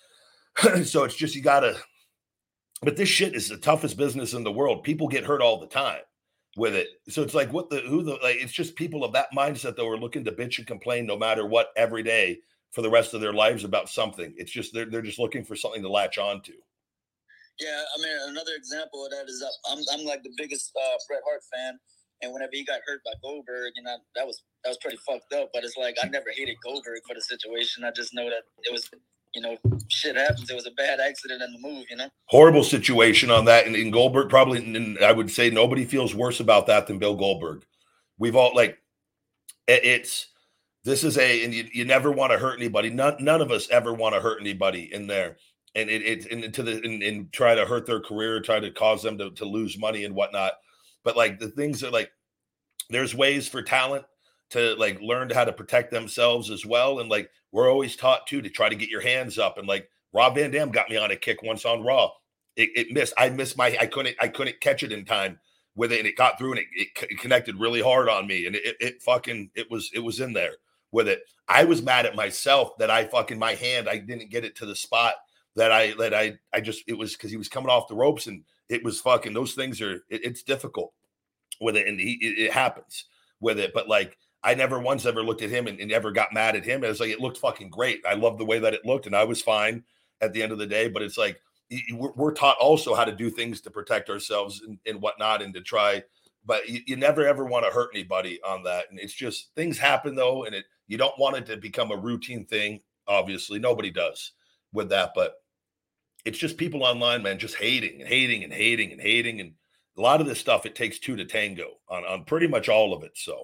So it's just, you gotta, but this shit is the toughest business in the world. People get hurt all the time with it. So it's like, what the, who the, like, it's just people of that mindset that were looking to bitch and complain no matter what every day for the rest of their lives about something. It's just, they're, they're just looking for something to latch on to. Yeah. I mean, another example of that is I'm, I'm like the biggest uh, Bret Hart fan. And whenever he got hurt by Goldberg, you know, that was, that was pretty fucked up. But it's like, I never hated Goldberg for the situation. I just know that it was, you know, shit happens. It was a bad accident in the move, you know? Horrible situation on that. And, and Goldberg probably, and I would say nobody feels worse about that than Bill Goldberg. We've all, like, it, it's, this is a, and you, you never want to hurt anybody. None, none of us ever want to hurt anybody in there. And it, it, and to the, and, and try to hurt their career, try to cause them to, to lose money and whatnot. But like, the things are like, there's ways for talent to like learn how to protect themselves as well. And like, we're always taught too, to try to get your hands up. And like, Rob Van Dam got me on a kick once on Raw. It, it missed. I missed my, I couldn't, I couldn't catch it in time with it. And it got through, and it, it, it connected really hard on me. And it, it fucking, it was, it was in there with it. I was mad at myself that I fucking, my hand, I didn't get it to the spot that I, that I, I just, it was because he was coming off the ropes, and it was fucking, those things are, it, it's difficult with it. And he, it, it happens with it. But like, I never once ever looked at him and, and ever got mad at him. It was like, it looked fucking great. I loved the way that it looked, and I was fine at the end of the day. But it's like, we're, we're taught also how to do things to protect ourselves and, and whatnot, and to try, but you, you never ever want to hurt anybody on that. And it's just, things happen though. And it, you don't want it to become a routine thing. Obviously nobody does with that, but it's just people online, man, just hating and hating and hating and hating. And a lot of this stuff, it takes two to tango on, on pretty much all of it. So.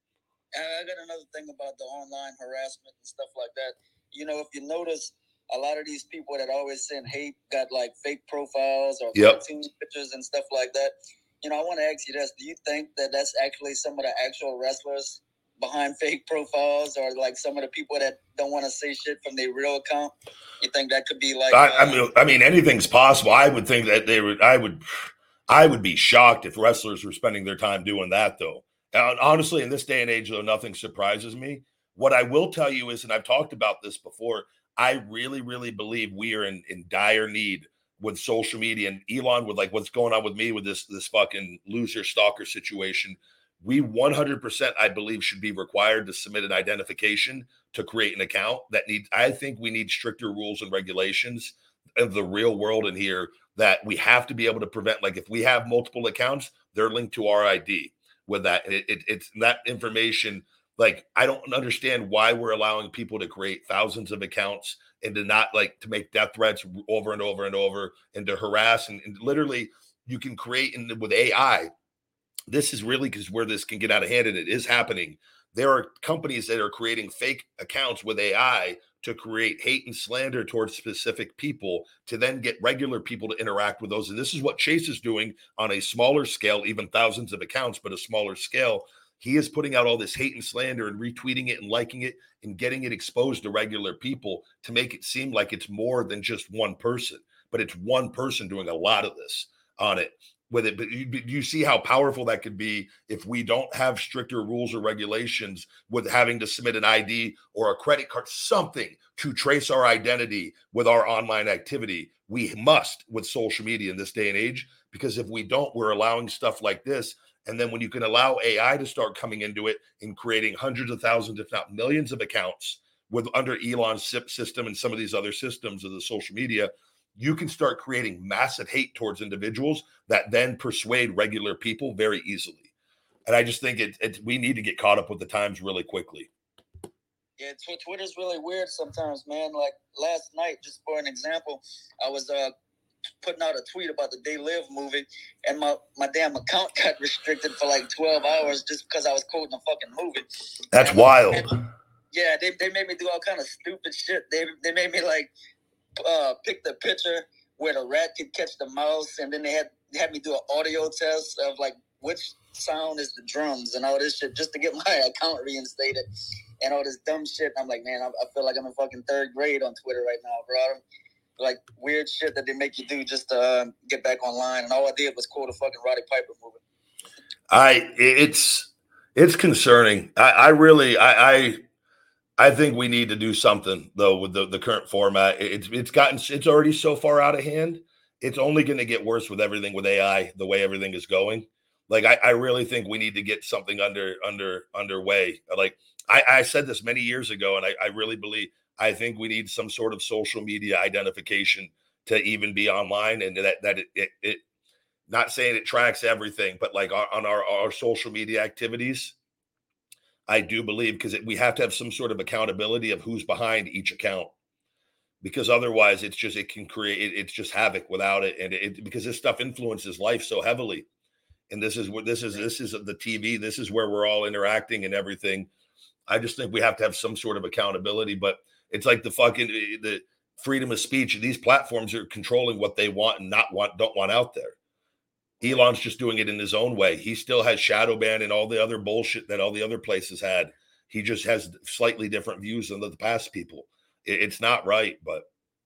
I got another thing about the online harassment and stuff like that. You know, if you notice, a lot of these people that always send hate got like fake profiles or yep. cartoon pictures and stuff like that. You know, I want to ask you this. Do you think that that's actually some of the actual wrestlers behind fake profiles, or like some of the people that don't want to say shit from their real account? You think that could be like... I, uh, I mean, I mean, anything's possible. I would think that they would, I would, I would be shocked if wrestlers were spending their time doing that though. And honestly, in this day and age, though, nothing surprises me. What I will tell you is, and I've talked about this before, I really, really believe we are in, in dire need with social media. And Elon, with like what's going on with me with this, this fucking loser stalker situation, we one hundred percent, I believe, should be required to submit an identification to create an account that needs, I think we need stricter rules and regulations of the real world in here, that we have to be able to prevent, like if we have multiple accounts, they're linked to our I D. With that, it, it, it's that information. Like, I don't understand why we're allowing people to create thousands of accounts and to not like to make death threats over and over and over, and to harass and, and literally you can create in with A I. This is really because where this can get out of hand, and it is happening. There are companies that are creating fake accounts with A I to create hate and slander towards specific people, to then get regular people to interact with those. And this is what Chase is doing on a smaller scale, even thousands of accounts, but a smaller scale. He is putting out all this hate and slander and retweeting it and liking it and getting it exposed to regular people to make it seem like it's more than just one person, but it's one person doing a lot of this on it. With it, but you, you see how powerful that could be if we don't have stricter rules or regulations with having to submit an I D or a credit card, something to trace our identity with our online activity. We must with social media in this day and age, because if we don't, we're allowing stuff like this. And then when you can allow A I to start coming into it and creating hundreds of thousands, if not millions of accounts with under Elon's S I P system and some of these other systems of the social media, you can start creating massive hate towards individuals that then persuade regular people very easily. And I just think it, it we need to get caught up with the times really quickly. Yeah, tw- Twitter's really weird sometimes, man. Like last night, just for an example, I was uh, putting out a tweet about the They Live movie, and my, my damn account got restricted for like twelve hours just because I was quoting a fucking movie. That's and, wild. And, yeah, they they made me do all kind of stupid shit. They they made me like uh, pick the picture where the rat could catch the mouse, and then they had they had me do an audio test of like which sound is the drums and all this shit just to get my account reinstated and all this dumb shit. I'm like, man, I, I feel like I'm in fucking third grade on Twitter right now, bro. Like weird shit that they make you do just to uh, get back online, and all I did was quote a fucking Roddy Piper movie. I it's it's concerning. I, I really I, I I think we need to do something though with the, the current format. It's it's gotten it's already so far out of hand. It's only going to get worse with everything with A I, the way everything is going. Like I, I really think we need to get something under under underway. Like I, I said this many years ago, and I, I really believe I think we need some sort of social media identification to even be online, and that that it, it, it not saying it tracks everything, but like on our, our social media activities, I do believe because we have to have some sort of accountability of who's behind each account, because otherwise it's just it can create it, it's just havoc without it, and it because this stuff influences life so heavily. And this is what this is. This is the T V. This is where we're all interacting and everything. I just think we have to have some sort of accountability. But it's like the fucking the freedom of speech. These platforms are controlling what they want and not want don't want out there. Elon's just doing it in his own way. He still has shadow ban and all the other bullshit that all the other places had. He just has slightly different views than the past people. It, it's not right, but.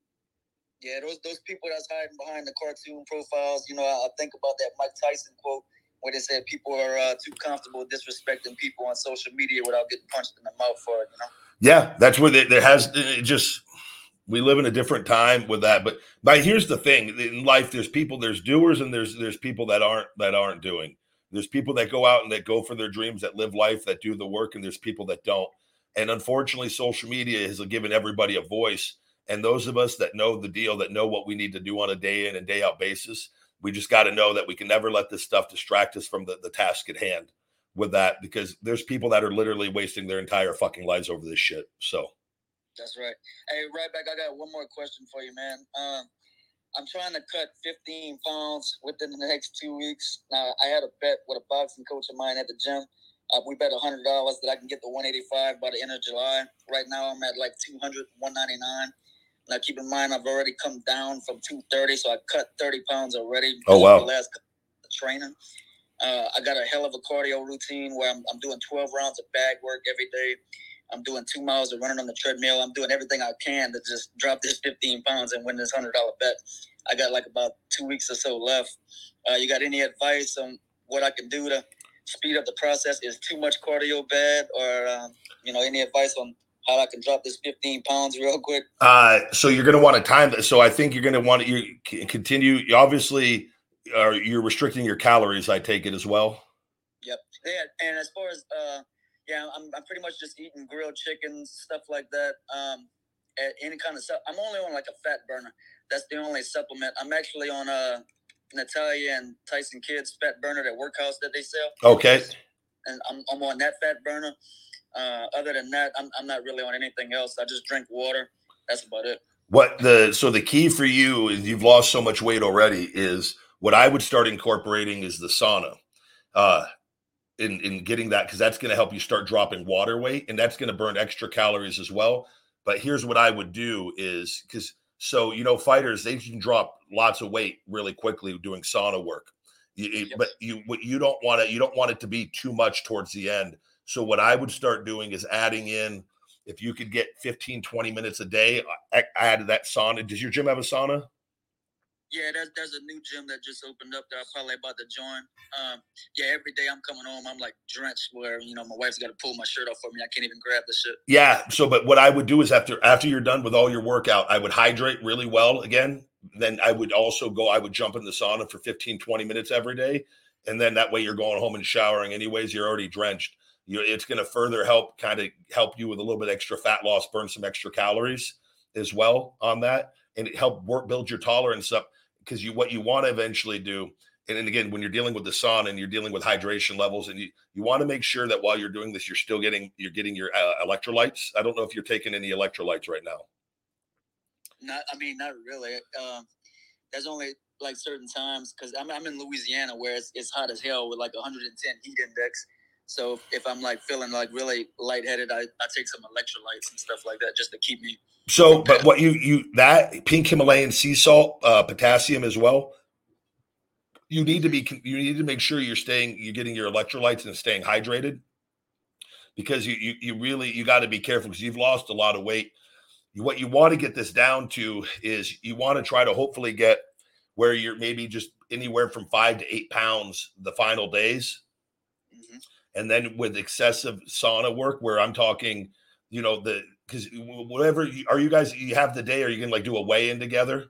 Yeah, those those people that's hiding behind the cartoon profiles, you know, I, I think about that Mike Tyson quote where they said people are uh, too comfortable disrespecting people on social media without getting punched in the mouth for it, you know? Yeah, that's where they, there has it just we live in a different time with that. But but here's the thing: in life, there's people, there's doers, and there's there's people that aren't that aren't doing. There's people that go out and that go for their dreams, that live life, that do the work, and there's people that don't. And unfortunately, social media has given everybody a voice. And those of us that know the deal, that know what we need to do on a day in and day out basis, we just got to know that we can never let this stuff distract us from the, the task at hand with that, because there's people that are literally wasting their entire fucking lives over this shit. So. That's right. Hey, right back. I got one more question for you, man. Um, I'm trying to cut fifteen pounds within the next two weeks. Now, I had a bet with a boxing coach of mine at the gym. Uh, we bet one hundred dollars that I can get to one eighty-five by the end of July. Right now, I'm at like two hundred, one ninety-nine. Now, keep in mind, I've already come down from two thirty, so I cut thirty pounds already. Oh, wow. The last training. Uh, I got a hell of a cardio routine where I'm, I'm doing twelve rounds of bag work every day. I'm doing two miles of running on the treadmill. I'm doing everything I can to just drop this fifteen pounds and win this one hundred dollars bet. I got like about two weeks or so left. Uh, you got any advice on what I can do to speed up the process? Is too much cardio bad? Or, um, you know, any advice on how I can drop this fifteen pounds real quick? Uh, so you're going to want to time that. So I think you're going to want to you continue. You obviously, are you're restricting your calories, I take it as well. Yep. Yeah, and as far as, uh, yeah, I'm I'm pretty much just eating grilled chicken, stuff like that. Um, at any kind of stuff. I'm only on like a fat burner. That's the only supplement. I'm actually on uh, Natalia and Tyson Kidd's fat burner, that workhouse that they sell. Okay. And I'm I'm on that fat burner. Uh, other than that, I'm I'm not really on anything else. I just drink water. That's about it. What the so the key for you is you've lost so much weight already is what I would start incorporating is the sauna. Uh, in, in getting that, because that's going to help you start dropping water weight, and that's going to burn extra calories as well. But here's what I would do is, because so, you know, fighters, they can drop lots of weight really quickly doing sauna work. You, Yep. But you what you don't want it, you don't want it to be too much towards the end. So what I would start doing is adding in, if you could get fifteen, twenty minutes a day, add that sauna. Does your gym have a sauna? Yeah, there's there's a new gym that just opened up that I'm probably about to join. Um, yeah, every day I'm coming home, I'm like drenched where, you know, my wife's got to pull my shirt off for me. I can't even grab the shit. Yeah. So, but what I would do is after after you're done with all your workout, I would hydrate really well again. Then I would also go, I would jump in the sauna for fifteen, twenty minutes every day. And then that way you're going home and showering anyways, you're already drenched. You, it's going to further help kind of help you with a little bit extra fat loss, burn some extra calories as well on that. and it help work, build your tolerance up. Because you, what you want to eventually do, and, and again, when you're dealing with the sauna and you're dealing with hydration levels, and you, you want to make sure that while you're doing this, you're still getting, you're getting your uh, electrolytes. I don't know if you're taking any electrolytes right now. Not, I mean, not really. Um, there's only like certain times, because I'm, I'm in Louisiana where it's, it's hot as hell with like one hundred ten heat index. So if I'm like feeling like really lightheaded, I, I take some electrolytes and stuff like that just to keep me. So, but what you, you, that pink Himalayan sea salt, uh, potassium as well, you need to be, you need to make sure you're staying, you're getting your electrolytes and staying hydrated, because you, you, you really, you got to be careful because you've lost a lot of weight. You, what you want to get this down to is you want to try to hopefully get where you're maybe just anywhere from five to eight pounds the final days. Mm-hmm. And then with excessive sauna work, where I'm talking, you know, the, because whatever, are you guys, you have the day, are you going to like do a weigh-in together?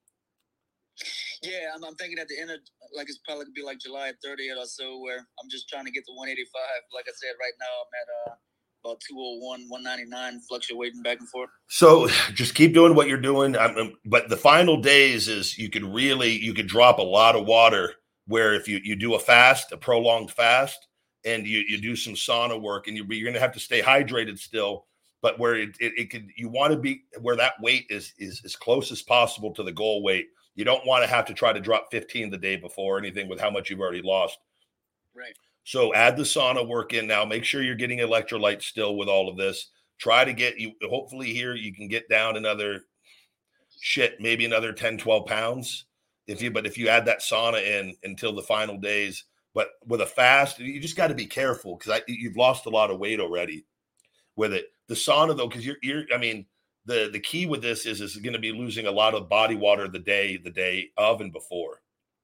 Yeah, I'm, I'm thinking at the end of, like, it's probably going to be like July thirtieth or so, where I'm just trying to get to one eighty-five. Like I said, right now I'm at uh, about two oh one, one ninety-nine, fluctuating back and forth. So just keep doing what you're doing. I'm, but the final days is you could really, you could drop a lot of water, where if you, you do a fast, a prolonged fast, and you, you do some sauna work, and you, you're going to have to stay hydrated still. But where it, it, it could, you want to be where that weight is, is as close as possible to the goal weight. You don't want to have to try to drop fifteen the day before or anything with how much you've already lost. Right. So add the sauna work in now. Make sure you're getting electrolytes still with all of this. Try to get you, hopefully here you can get down another shit, maybe another ten, twelve pounds. If you, but if you add that sauna in until the final days, but with a fast, you just got to be careful because you've lost a lot of weight already with it. The sauna though, because you're, you're, I mean, the, the key with this is, is going to be losing a lot of body water the day, the day of and before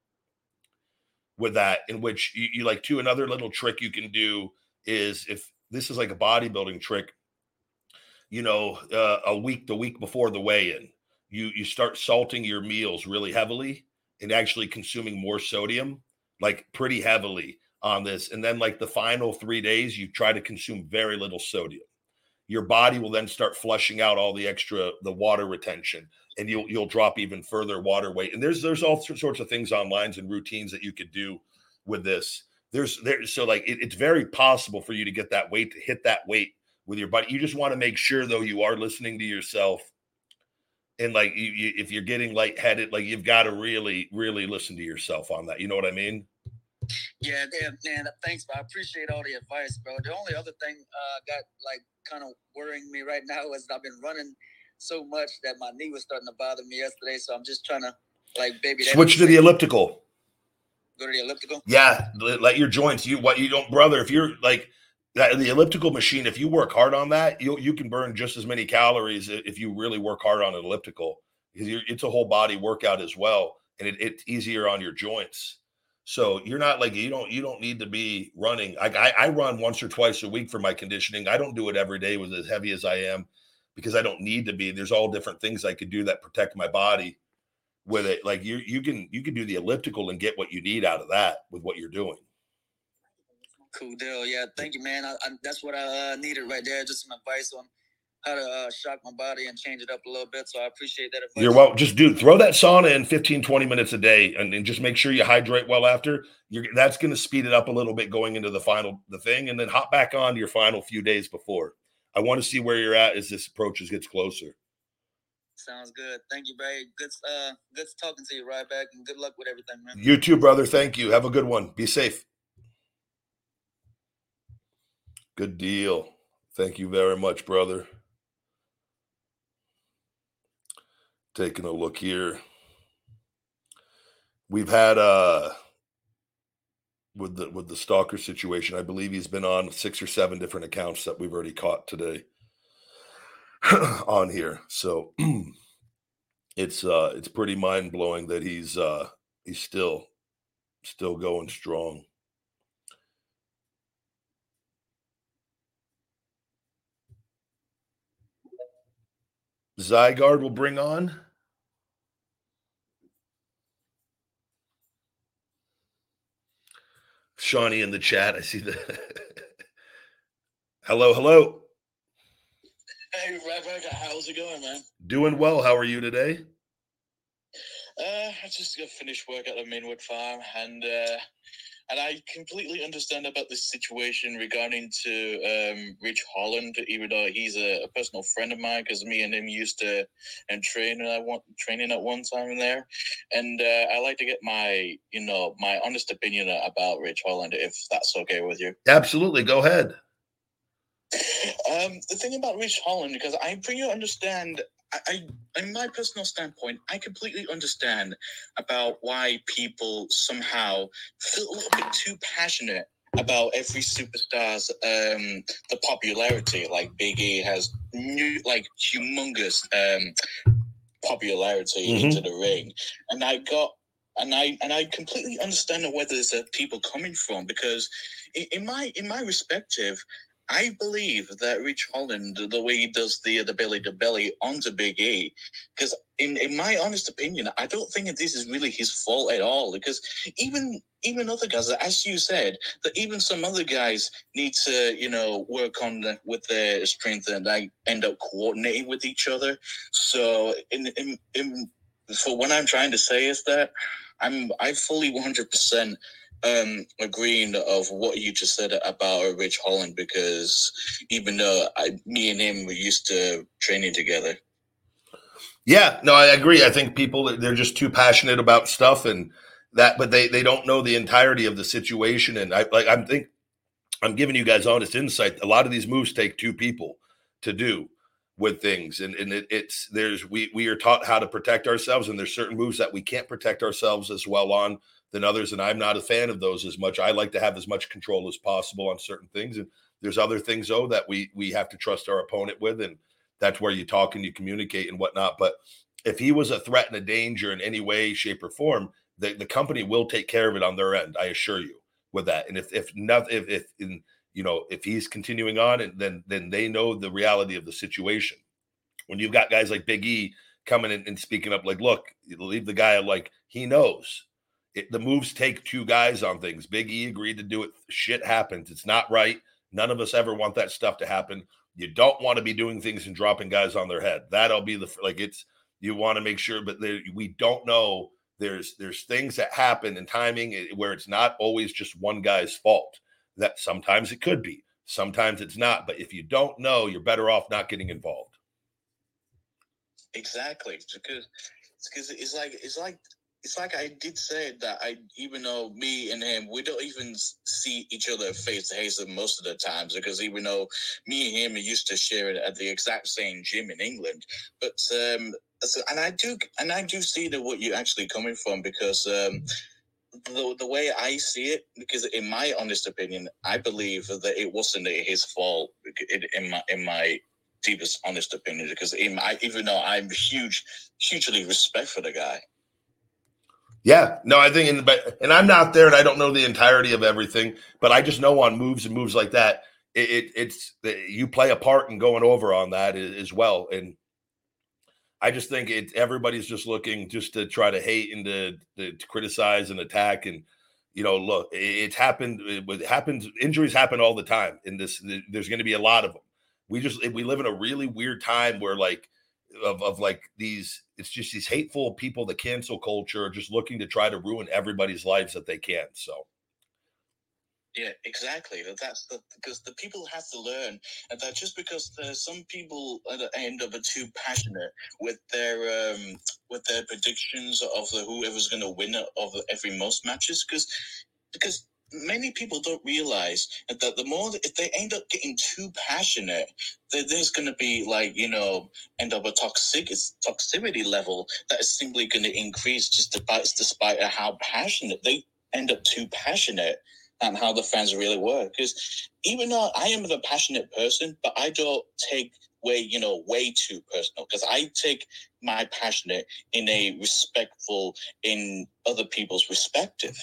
with that, in which you, you like to, another little trick you can do is, if this is like a bodybuilding trick, you know, uh, a week, the week before the weigh-in, you, you start salting your meals really heavily and actually consuming more sodium, like pretty heavily on this. And then like the final three days, you try to consume very little sodium. Your body will then start flushing out all the extra, the water retention, and you'll, you'll drop even further water weight. And there's, there's all sorts of things online and routines that you could do with this. There's there. So like, it, it's very possible for you to get that weight, to hit that weight with your body. You just want to make sure though, you are listening to yourself. And like, you, you, if you're getting lightheaded, like you've got to really, really listen to yourself on that. You know what I mean? Yeah, yeah, man. Thanks, bro. I appreciate all the advice, bro. The only other thing uh, got like kind of worrying me right now is I've been running so much that my knee was starting to bother me yesterday. So I'm just trying to like baby switch to the elliptical. Go to the elliptical. Yeah, let your joints. You what you don't, brother. If you're like that, the elliptical machine, if you work hard on that, you you can burn just as many calories if you really work hard on an elliptical, because you're, it's a whole body workout as well, and it, it's easier on your joints. So you're not like, you don't, you don't need to be running. Like I, I run once or twice a week for my conditioning. I don't do it every day with as heavy as I am because I don't need to be. There's all different things I could do that protect my body with it. Like you, you can, you can do the elliptical and get what you need out of that with what you're doing. Cool deal. Yeah. Thank you, man. I, I, that's what I uh, needed right there. Just some advice on how to uh, shock my body and change it up a little bit. So I appreciate that advice. You're well, just do throw that sauna in fifteen, twenty minutes a day and, and just make sure you hydrate well after. You're, that's going to speed it up a little bit going into the final, the thing, and then hop back on your final few days before. I want to see where you're at as this approaches gets closer. Sounds good. Thank you, Barry. Good, uh, good talking to you, Ryback, and good luck with everything, man. You too, brother. Thank you. Have a good one. Be safe. Good deal. Thank you very much, brother. Taking a look here. We've had uh with the with the stalker situation, I believe he's been on six or seven different accounts that we've already caught today on here. So it's uh it's pretty mind-blowing that he's uh he's still still going strong. Zygarde will bring on. Shawnee in the chat. I see the hello, hello. Hey, Rebecca, how's it going, man? Doing well. How are you today? Uh, I just got finished work at the Mainwood Farm, and uh, and I completely understand about this situation regarding to um, Rich Holland, even though he's a, a personal friend of mine, because me and him used to and train and I want training at one time there, and uh, I like to get my you know my honest opinion about Rich Holland, if that's okay with you. Absolutely, go ahead. Um, the thing about Rich Holland, because I pretty understand. I, I, in my personal standpoint, I completely understand about why people somehow feel a little bit too passionate about every superstar's um, the popularity. Like Big E has new, like humongous um, popularity mm-hmm. into the ring, and I got. And I and I completely understand where there's uh, people coming from, because in, in my in my perspective, I believe that Rich Holland, the way he does the the belly to belly onto Big E, because in, in my honest opinion, I don't think that this is really his fault at all. Because even even other guys, as you said, that even some other guys need to you know work on the, with their strength, and they end up coordinating with each other. So in in, in for what I'm trying to say is that I'm I fully one hundred percent. Um, agreeing of what you just said about Rich Holland, because even though I, me and him were used to training together. Yeah, no, I agree. I think people, they're just too passionate about stuff and that, but they, they don't know the entirety of the situation. And I like, I'm think I'm giving you guys honest insight. A lot of these moves take two people to do with things. And, and it, it's, there's, we, we are taught how to protect ourselves, and there's certain moves that we can't protect ourselves as well on than others, and I'm not a fan of those as much. I like to have as much control as possible on certain things, and there's other things though that we we have to trust our opponent with, and that's where you talk and you communicate and whatnot. But if he was a threat and a danger in any way, shape, or form, the, the company will take care of it on their end. I assure you with that. And if if not, if if in, you know if he's continuing on, and then then they know the reality of the situation. When you've got guys like Big E coming in and speaking up, like, look, leave the guy, like, he knows. It, the moves take two guys on things. Big E agreed to do it. Shit happens. It's not right. None of us ever want that stuff to happen. You don't want to be doing things and dropping guys on their head. That'll be the, like, it's, you want to make sure, but there, we don't know. There's, there's things that happen in timing where it's not always just one guy's fault. That sometimes it could be, sometimes it's not. But if you don't know, you're better off not getting involved. Exactly. It's because, it's because it's like, it's like, It's like I did say that I, even though me and him, we don't even see each other face to face most of the times, because even though me and him used to share it at the exact same gym in England, but um, so, and I do, and I do see that what you're actually coming from, because um, the the way I see it, because in my honest opinion, I believe that it wasn't his fault in my in my deepest honest opinion, because in my, even though I'm huge, hugely respect for the guy. Yeah, no, I think, in the, and I'm not there, and I don't know the entirety of everything, but I just know on moves and moves like that, it, it it's you play a part in going over on that as well. And I just think it everybody's just looking just to try to hate and to, to, to criticize and attack. And you know, look, it, it's happened. It happens. Injuries happen all the time. In this, there's going to be a lot of them. We just we live in a really weird time where like. Of, of like these, it's just these hateful people, the cancel culture, just looking to try to ruin everybody's lives that they can. So, yeah, exactly. That's the because the people have to learn that just because there's some people at the end of it too passionate with their um with their predictions of the whoever's going to win of every most matches, because because. Many people don't realize that the more if they end up getting too passionate, that there's going to be like you know end up a toxic toxicity level that is simply going to increase just despite despite how passionate they end up too passionate and how the fans really work. Because even though I am the passionate person, but I don't take way you know way too personal, because I take my passionate in a respectful in other people's perspective.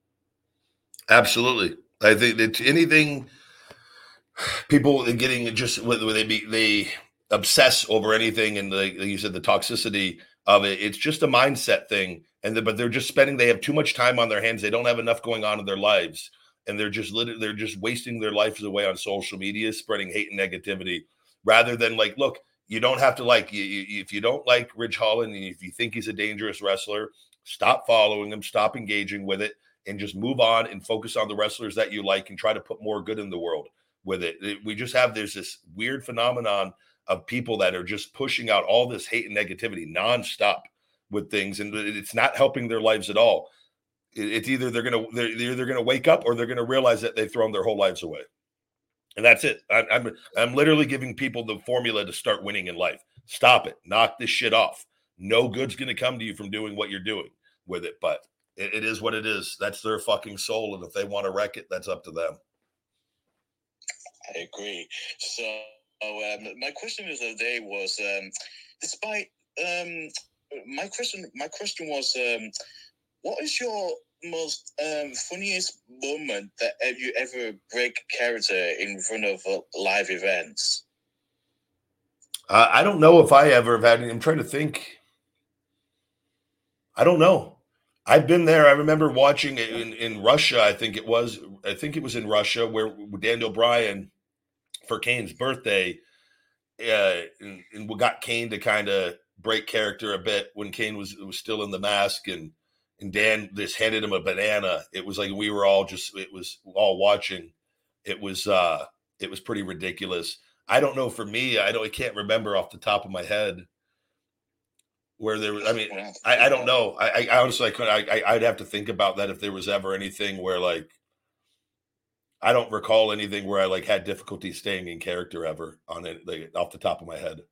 Absolutely. I think that anything people getting just whether they be they obsess over anything, and the, like you said, the toxicity of it, it's just a mindset thing. And the, but they're just spending they have too much time on their hands. They don't have enough going on in their lives, and they're just literally they're just wasting their lives away on social media, spreading hate and negativity, rather than like, look, You don't have to like, you, you, if you don't like Ridge Holland, and if you think he's a dangerous wrestler, stop following him, stop engaging with it, and just move on and focus on the wrestlers that you like and try to put more good in the world with it. We just have, there's this weird phenomenon of people that are just pushing out all this hate and negativity nonstop with things, and it's not helping their lives at all. It's either they're gonna they're either gonna wake up or they're gonna realize that they've thrown their whole lives away, and that's it. I, I'm I'm literally giving people the formula to start winning in life. Stop it. Knock this shit off. No good's gonna come to you from doing what you're doing with it, but it, it is what it is. That's their fucking soul, and if they want to wreck it, that's up to them. I agree. So um, my question of the day was, um, despite um, my question, my question was, um, what is your most um, funniest moment that you ever break character in front of uh, live events? Uh, I don't know if I ever have had any. I'm trying to think. I don't know. I've been there. I remember watching it in, in Russia. I think it was. I think it was in Russia where Daniel Bryan, for Kane's birthday, uh, and, and we got Kane to kind of break character a bit when Kane was was still in the mask, and. And Dan just handed him a banana. It was like we were all just, it was all watching. It was, uh, it was pretty ridiculous. I don't know for me, I don't, I can't remember off the top of my head where there was, I mean, I, I don't know. I, I honestly, I could, I, I'd have to think about that if there was ever anything where like, I don't recall anything where I like had difficulty staying in character ever on it, like off the top of my head.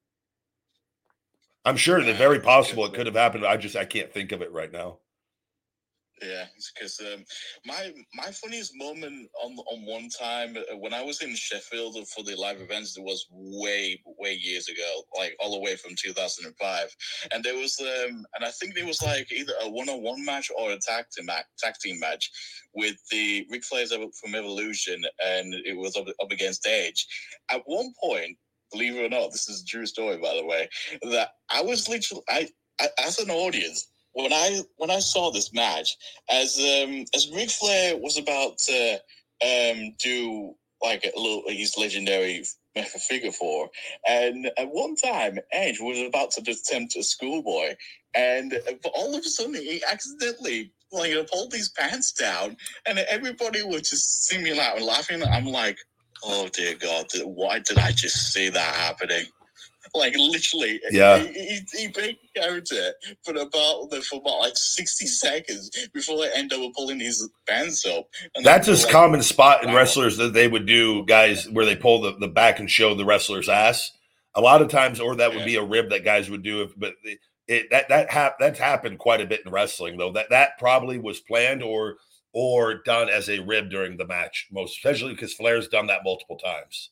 I'm sure that very possible it could have happened. I just, I can't think of it right now. Yeah, because um, my my funniest moment on on one time uh, when I was in Sheffield for the live events, it was way way years ago, like all the way from two thousand five, and there was um and I think there was like either a one on one match or a tag team match, tag team match with the Ric Flair from Evolution, and it was up, up against Edge. At one point, believe it or not, this is a true story by the way, that I was literally I, I as an audience. When I when I saw this match, as um, as Ric Flair was about to um, do like a little his legendary figure four, and at one time Edge was about to attempt a schoolboy, and but all of a sudden he accidentally like pulled his pants down, and everybody was just singing out and laughing. I'm like, oh dear God, why did I just see that happening? Like literally, yeah. He, he, he break character for about for about like sixty seconds before they end up pulling his pants up. And that's a like, common spot in wow. wrestlers that they would do, guys, where they pull the, the back and show the wrestler's ass. A lot of times, or that would yeah. be a rib that guys would do. If, but it, it that that hap, that's happened quite a bit in wrestling, though. That that probably was planned or or done as a rib during the match, most especially because Flair's done that multiple times.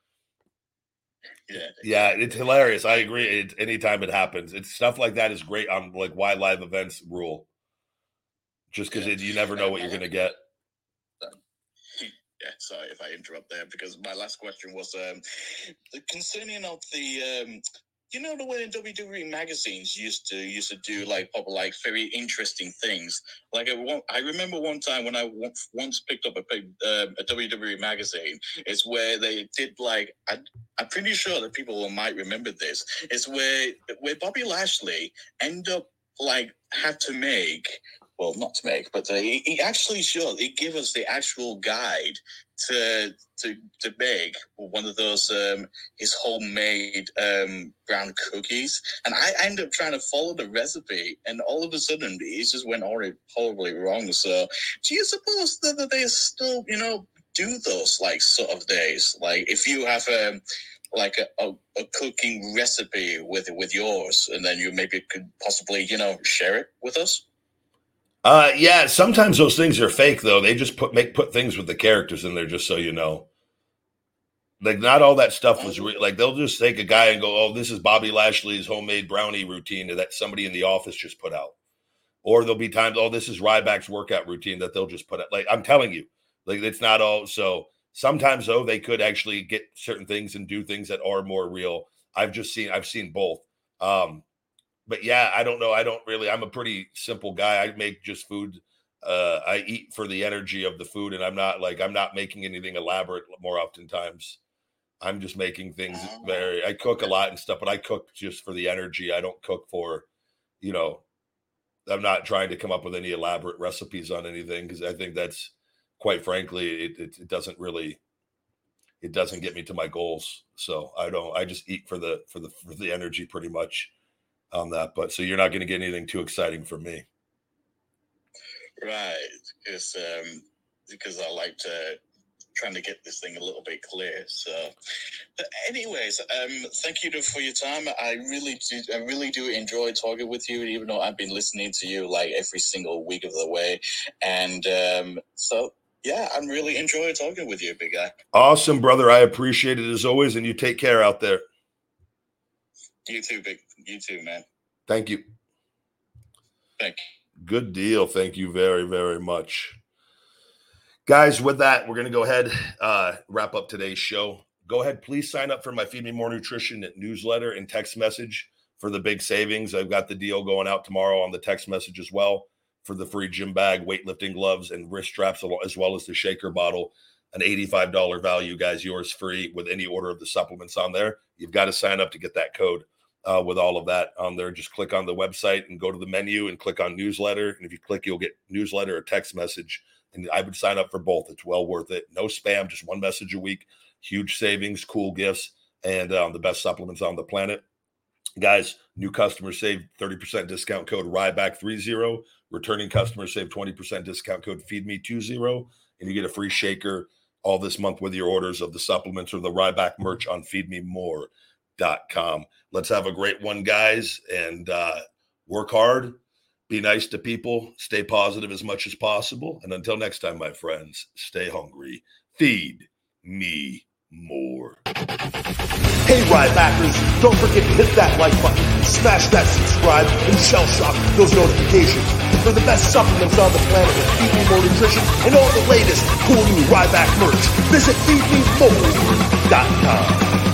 Yeah, yeah, it's hilarious. I agree. It, anytime it happens, it's stuff like that is great on like why live events rule. Just because yeah. you never know what you're gonna get. Yeah, sorry if I interrupt there because my last question was um, concerning of the um, you know the way in W W E magazines used to used to do like probably like very interesting things. Like I, I remember one time when I once picked up a, uh, a W W E magazine. It's where they did like I, I'm pretty sure that people might remember this. It's where where Bobby Lashley ended up like had to make. Well, not to make, but uh, he, he actually showed. He gave us the actual guide to to to make one of those um, his homemade um, brown cookies, and I ended up trying to follow the recipe, and all of a sudden it just went horribly, horribly wrong. So, do you suppose that, that they still, you know, do those like sort of days? Like if you have um, like a, a, a cooking recipe with with yours, and then you maybe could possibly, you know, share it with us. Uh, yeah, sometimes those things are fake though. They just put make put things with the characters in there just so you know. Like not all that stuff was real. Like they'll just take a guy and go, "Oh, this is Bobby Lashley's homemade brownie routine that somebody in the office just put out." Or there'll be times, "Oh, this is Ryback's workout routine that they'll just put out." Like I'm telling you, like it's not all. So sometimes though they could actually get certain things and do things that are more real. I've just seen I've seen both. Um, But yeah, I don't know. I don't really, I'm a pretty simple guy. I make just food. Uh, I eat for the energy of the food and I'm not like, I'm not making anything elaborate more oftentimes. I'm just making things very, I cook a lot and stuff, but I cook just for the energy. I don't cook for, you know, I'm not trying to come up with any elaborate recipes on anything because I think that's, quite frankly, it, it, it doesn't really, it doesn't get me to my goals. So I don't, I just eat for the, for the, for the energy pretty much on that. But so you're not going to get anything too exciting from me. Right. Because, um, because I like to, trying to get this thing a little bit clear. So, but anyways, um, thank you for your time. I really do, I really do enjoy talking with you, even though I've been listening to you like every single week of the way. And um, so, yeah, I'm really enjoying talking with you, big guy. Awesome, brother. I appreciate it as always. And you take care out there. You too, big. You too, man. Thank you. Thank you. Good deal. Thank you very, very much. Guys, with that, we're going to go ahead, uh, wrap up today's show. Go ahead, please sign up for my Feed Me More Nutrition newsletter and text message for the big savings. I've got the deal going out tomorrow on the text message as well for the free gym bag, weightlifting gloves, and wrist straps, as well as the shaker bottle. An eighty-five dollars value, guys, yours free with any order of the supplements on there. You've got to sign up to get that code uh, with all of that on there. Just click on the website and go to the menu and click on newsletter. And if you click, you'll get newsletter or text message. And I would sign up for both. It's well worth it. No spam, just one message a week. Huge savings, cool gifts, and um, the best supplements on the planet. Guys, new customers save thirty percent discount code Ryback thirty. Returning customers save twenty percent discount code Feed Me twenty. And you get a free shaker all this month with your orders of the supplements or the Ryback merch on feed me more dot com. Let's have a great one, guys, and uh, work hard. Be nice to people, stay positive as much as possible. And until next time, my friends, stay hungry. Feed me more. Hey, Rybackers, don't forget to hit that like button, smash that subscribe, and shell shock those notifications for the best supplements on the planet with Feed Me More Nutrition and all the latest cool new Ryback merch. Visit feed me more dot com.